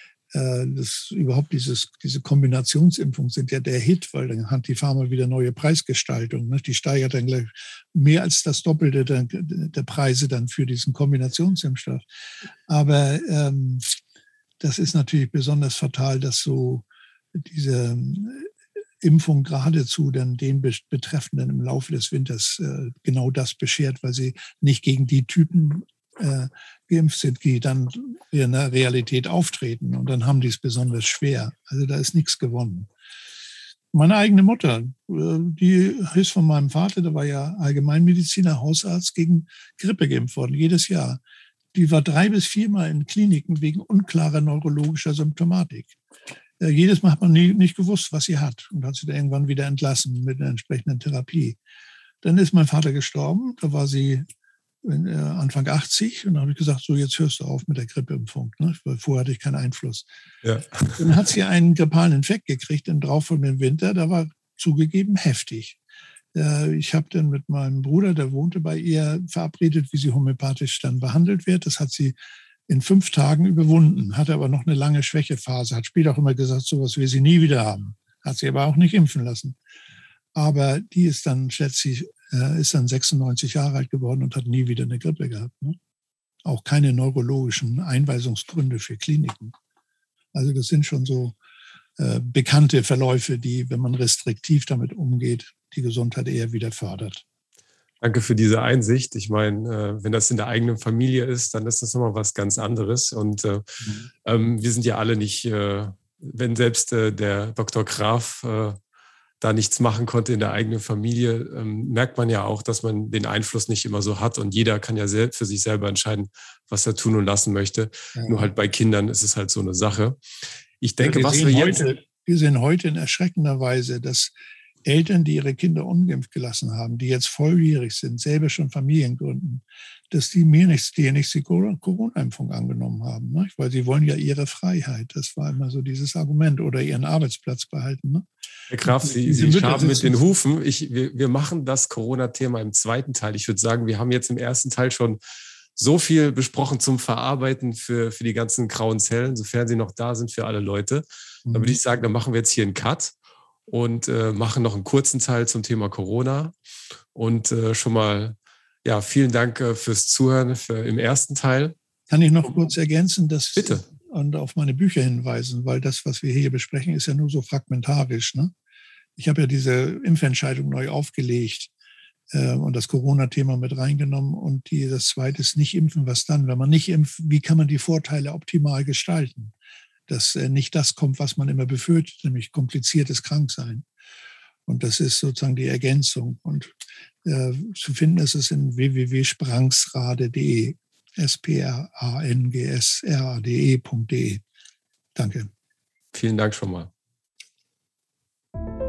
Das, überhaupt dieses, diese Kombinationsimpfungen sind ja der Hit, weil dann hat die Pharma wieder neue Preisgestaltung. Ne? Die steigert dann gleich mehr als das Doppelte der, der Preise dann für diesen Kombinationsimpfstoff. Aber ähm, das ist natürlich besonders fatal, dass so diese Impfung geradezu dann den Betreffenden im Laufe des Winters äh, genau das beschert, weil sie nicht gegen die Typen äh, geimpft sind, die dann in der Realität auftreten. Und dann haben die es besonders schwer. Also da ist nichts gewonnen. Meine eigene Mutter, die ist von meinem Vater, der war ja Allgemeinmediziner, Hausarzt, gegen Grippe geimpft worden, jedes Jahr. Die war drei bis viermal in Kliniken wegen unklarer neurologischer Symptomatik. Jedes Mal hat man nie, nicht gewusst, was sie hat, und hat sie dann irgendwann wieder entlassen mit einer entsprechenden Therapie. Dann ist mein Vater gestorben, da war sie Anfang achtzig, und dann habe ich gesagt, so jetzt hörst du auf mit der Grippeimpfung, ne? Weil vorher hatte ich keinen Einfluss. Ja. Dann hat sie einen grippalen Infekt gekriegt im darauffolgenden Winter, da war zugegeben heftig. Ich habe dann mit meinem Bruder, der wohnte bei ihr, verabredet, wie sie homöopathisch dann behandelt wird. Das hat sie in fünf Tagen überwunden, hatte aber noch eine lange Schwächephase, hat später auch immer gesagt, sowas will sie nie wieder haben. Hat sie aber auch nicht impfen lassen. Aber die ist dann, schätze ich, ist dann sechsundneunzig Jahre alt geworden und hat nie wieder eine Grippe gehabt. Ne? Auch keine neurologischen Einweisungsgründe für Kliniken. Also das sind schon so äh, bekannte Verläufe, die, wenn man restriktiv damit umgeht, die Gesundheit eher wieder fördert. Danke für diese Einsicht. Ich meine, wenn das in der eigenen Familie ist, dann ist das nochmal was ganz anderes. Und äh, mhm. ähm, wir sind ja alle nicht, äh, wenn selbst äh, der Doktor Graf äh, da nichts machen konnte in der eigenen Familie, ähm, merkt man ja auch, dass man den Einfluss nicht immer so hat. Und jeder kann ja selbst für sich selber entscheiden, was er tun und lassen möchte. Ja. Nur halt bei Kindern ist es halt so eine Sache. Ich denke, ja, wir was wir wir jetzt... Heute, wir sehen heute in erschreckender Weise, dass Eltern, die ihre Kinder ungeimpft gelassen haben, die jetzt volljährig sind, selber schon Familien gründen, dass die mir nichts, die nichts die Corona-Impfung angenommen haben, ne? Weil sie wollen ja ihre Freiheit. Das war immer so dieses Argument, oder ihren Arbeitsplatz behalten. Ne? Herr Graf, Sie, Sie schaben mit den Hufen. Ich, wir, wir machen das Corona-Thema im zweiten Teil. Ich würde sagen, wir haben jetzt im ersten Teil schon so viel besprochen zum Verarbeiten für, für die ganzen grauen Zellen, sofern sie noch da sind für alle Leute. Mhm. Da würde ich sagen, dann machen wir jetzt hier einen Cut und äh, machen noch einen kurzen Teil zum Thema Corona. Und äh, schon mal, ja, vielen Dank äh, fürs Zuhören für, im ersten Teil. Kann ich noch kurz ergänzen, dass Bitte. Und auf meine Bücher hinweisen, weil das, was wir hier besprechen, ist ja nur so fragmentarisch. Ne? Ich habe ja diese Impfentscheidung neu aufgelegt äh, und das Corona-Thema mit reingenommen. Und die, das Zweite ist nicht impfen. Was dann? Wenn man nicht impft, wie kann man die Vorteile optimal gestalten? Dass äh, nicht das kommt, was man immer befürchtet, nämlich kompliziertes Kranksein. Und das ist sozusagen die Ergänzung. Und äh, zu finden ist es in w w w punkt sprangsrade punkt de. S P R A N G S R A D E punkt de. Danke. Vielen Dank schon mal.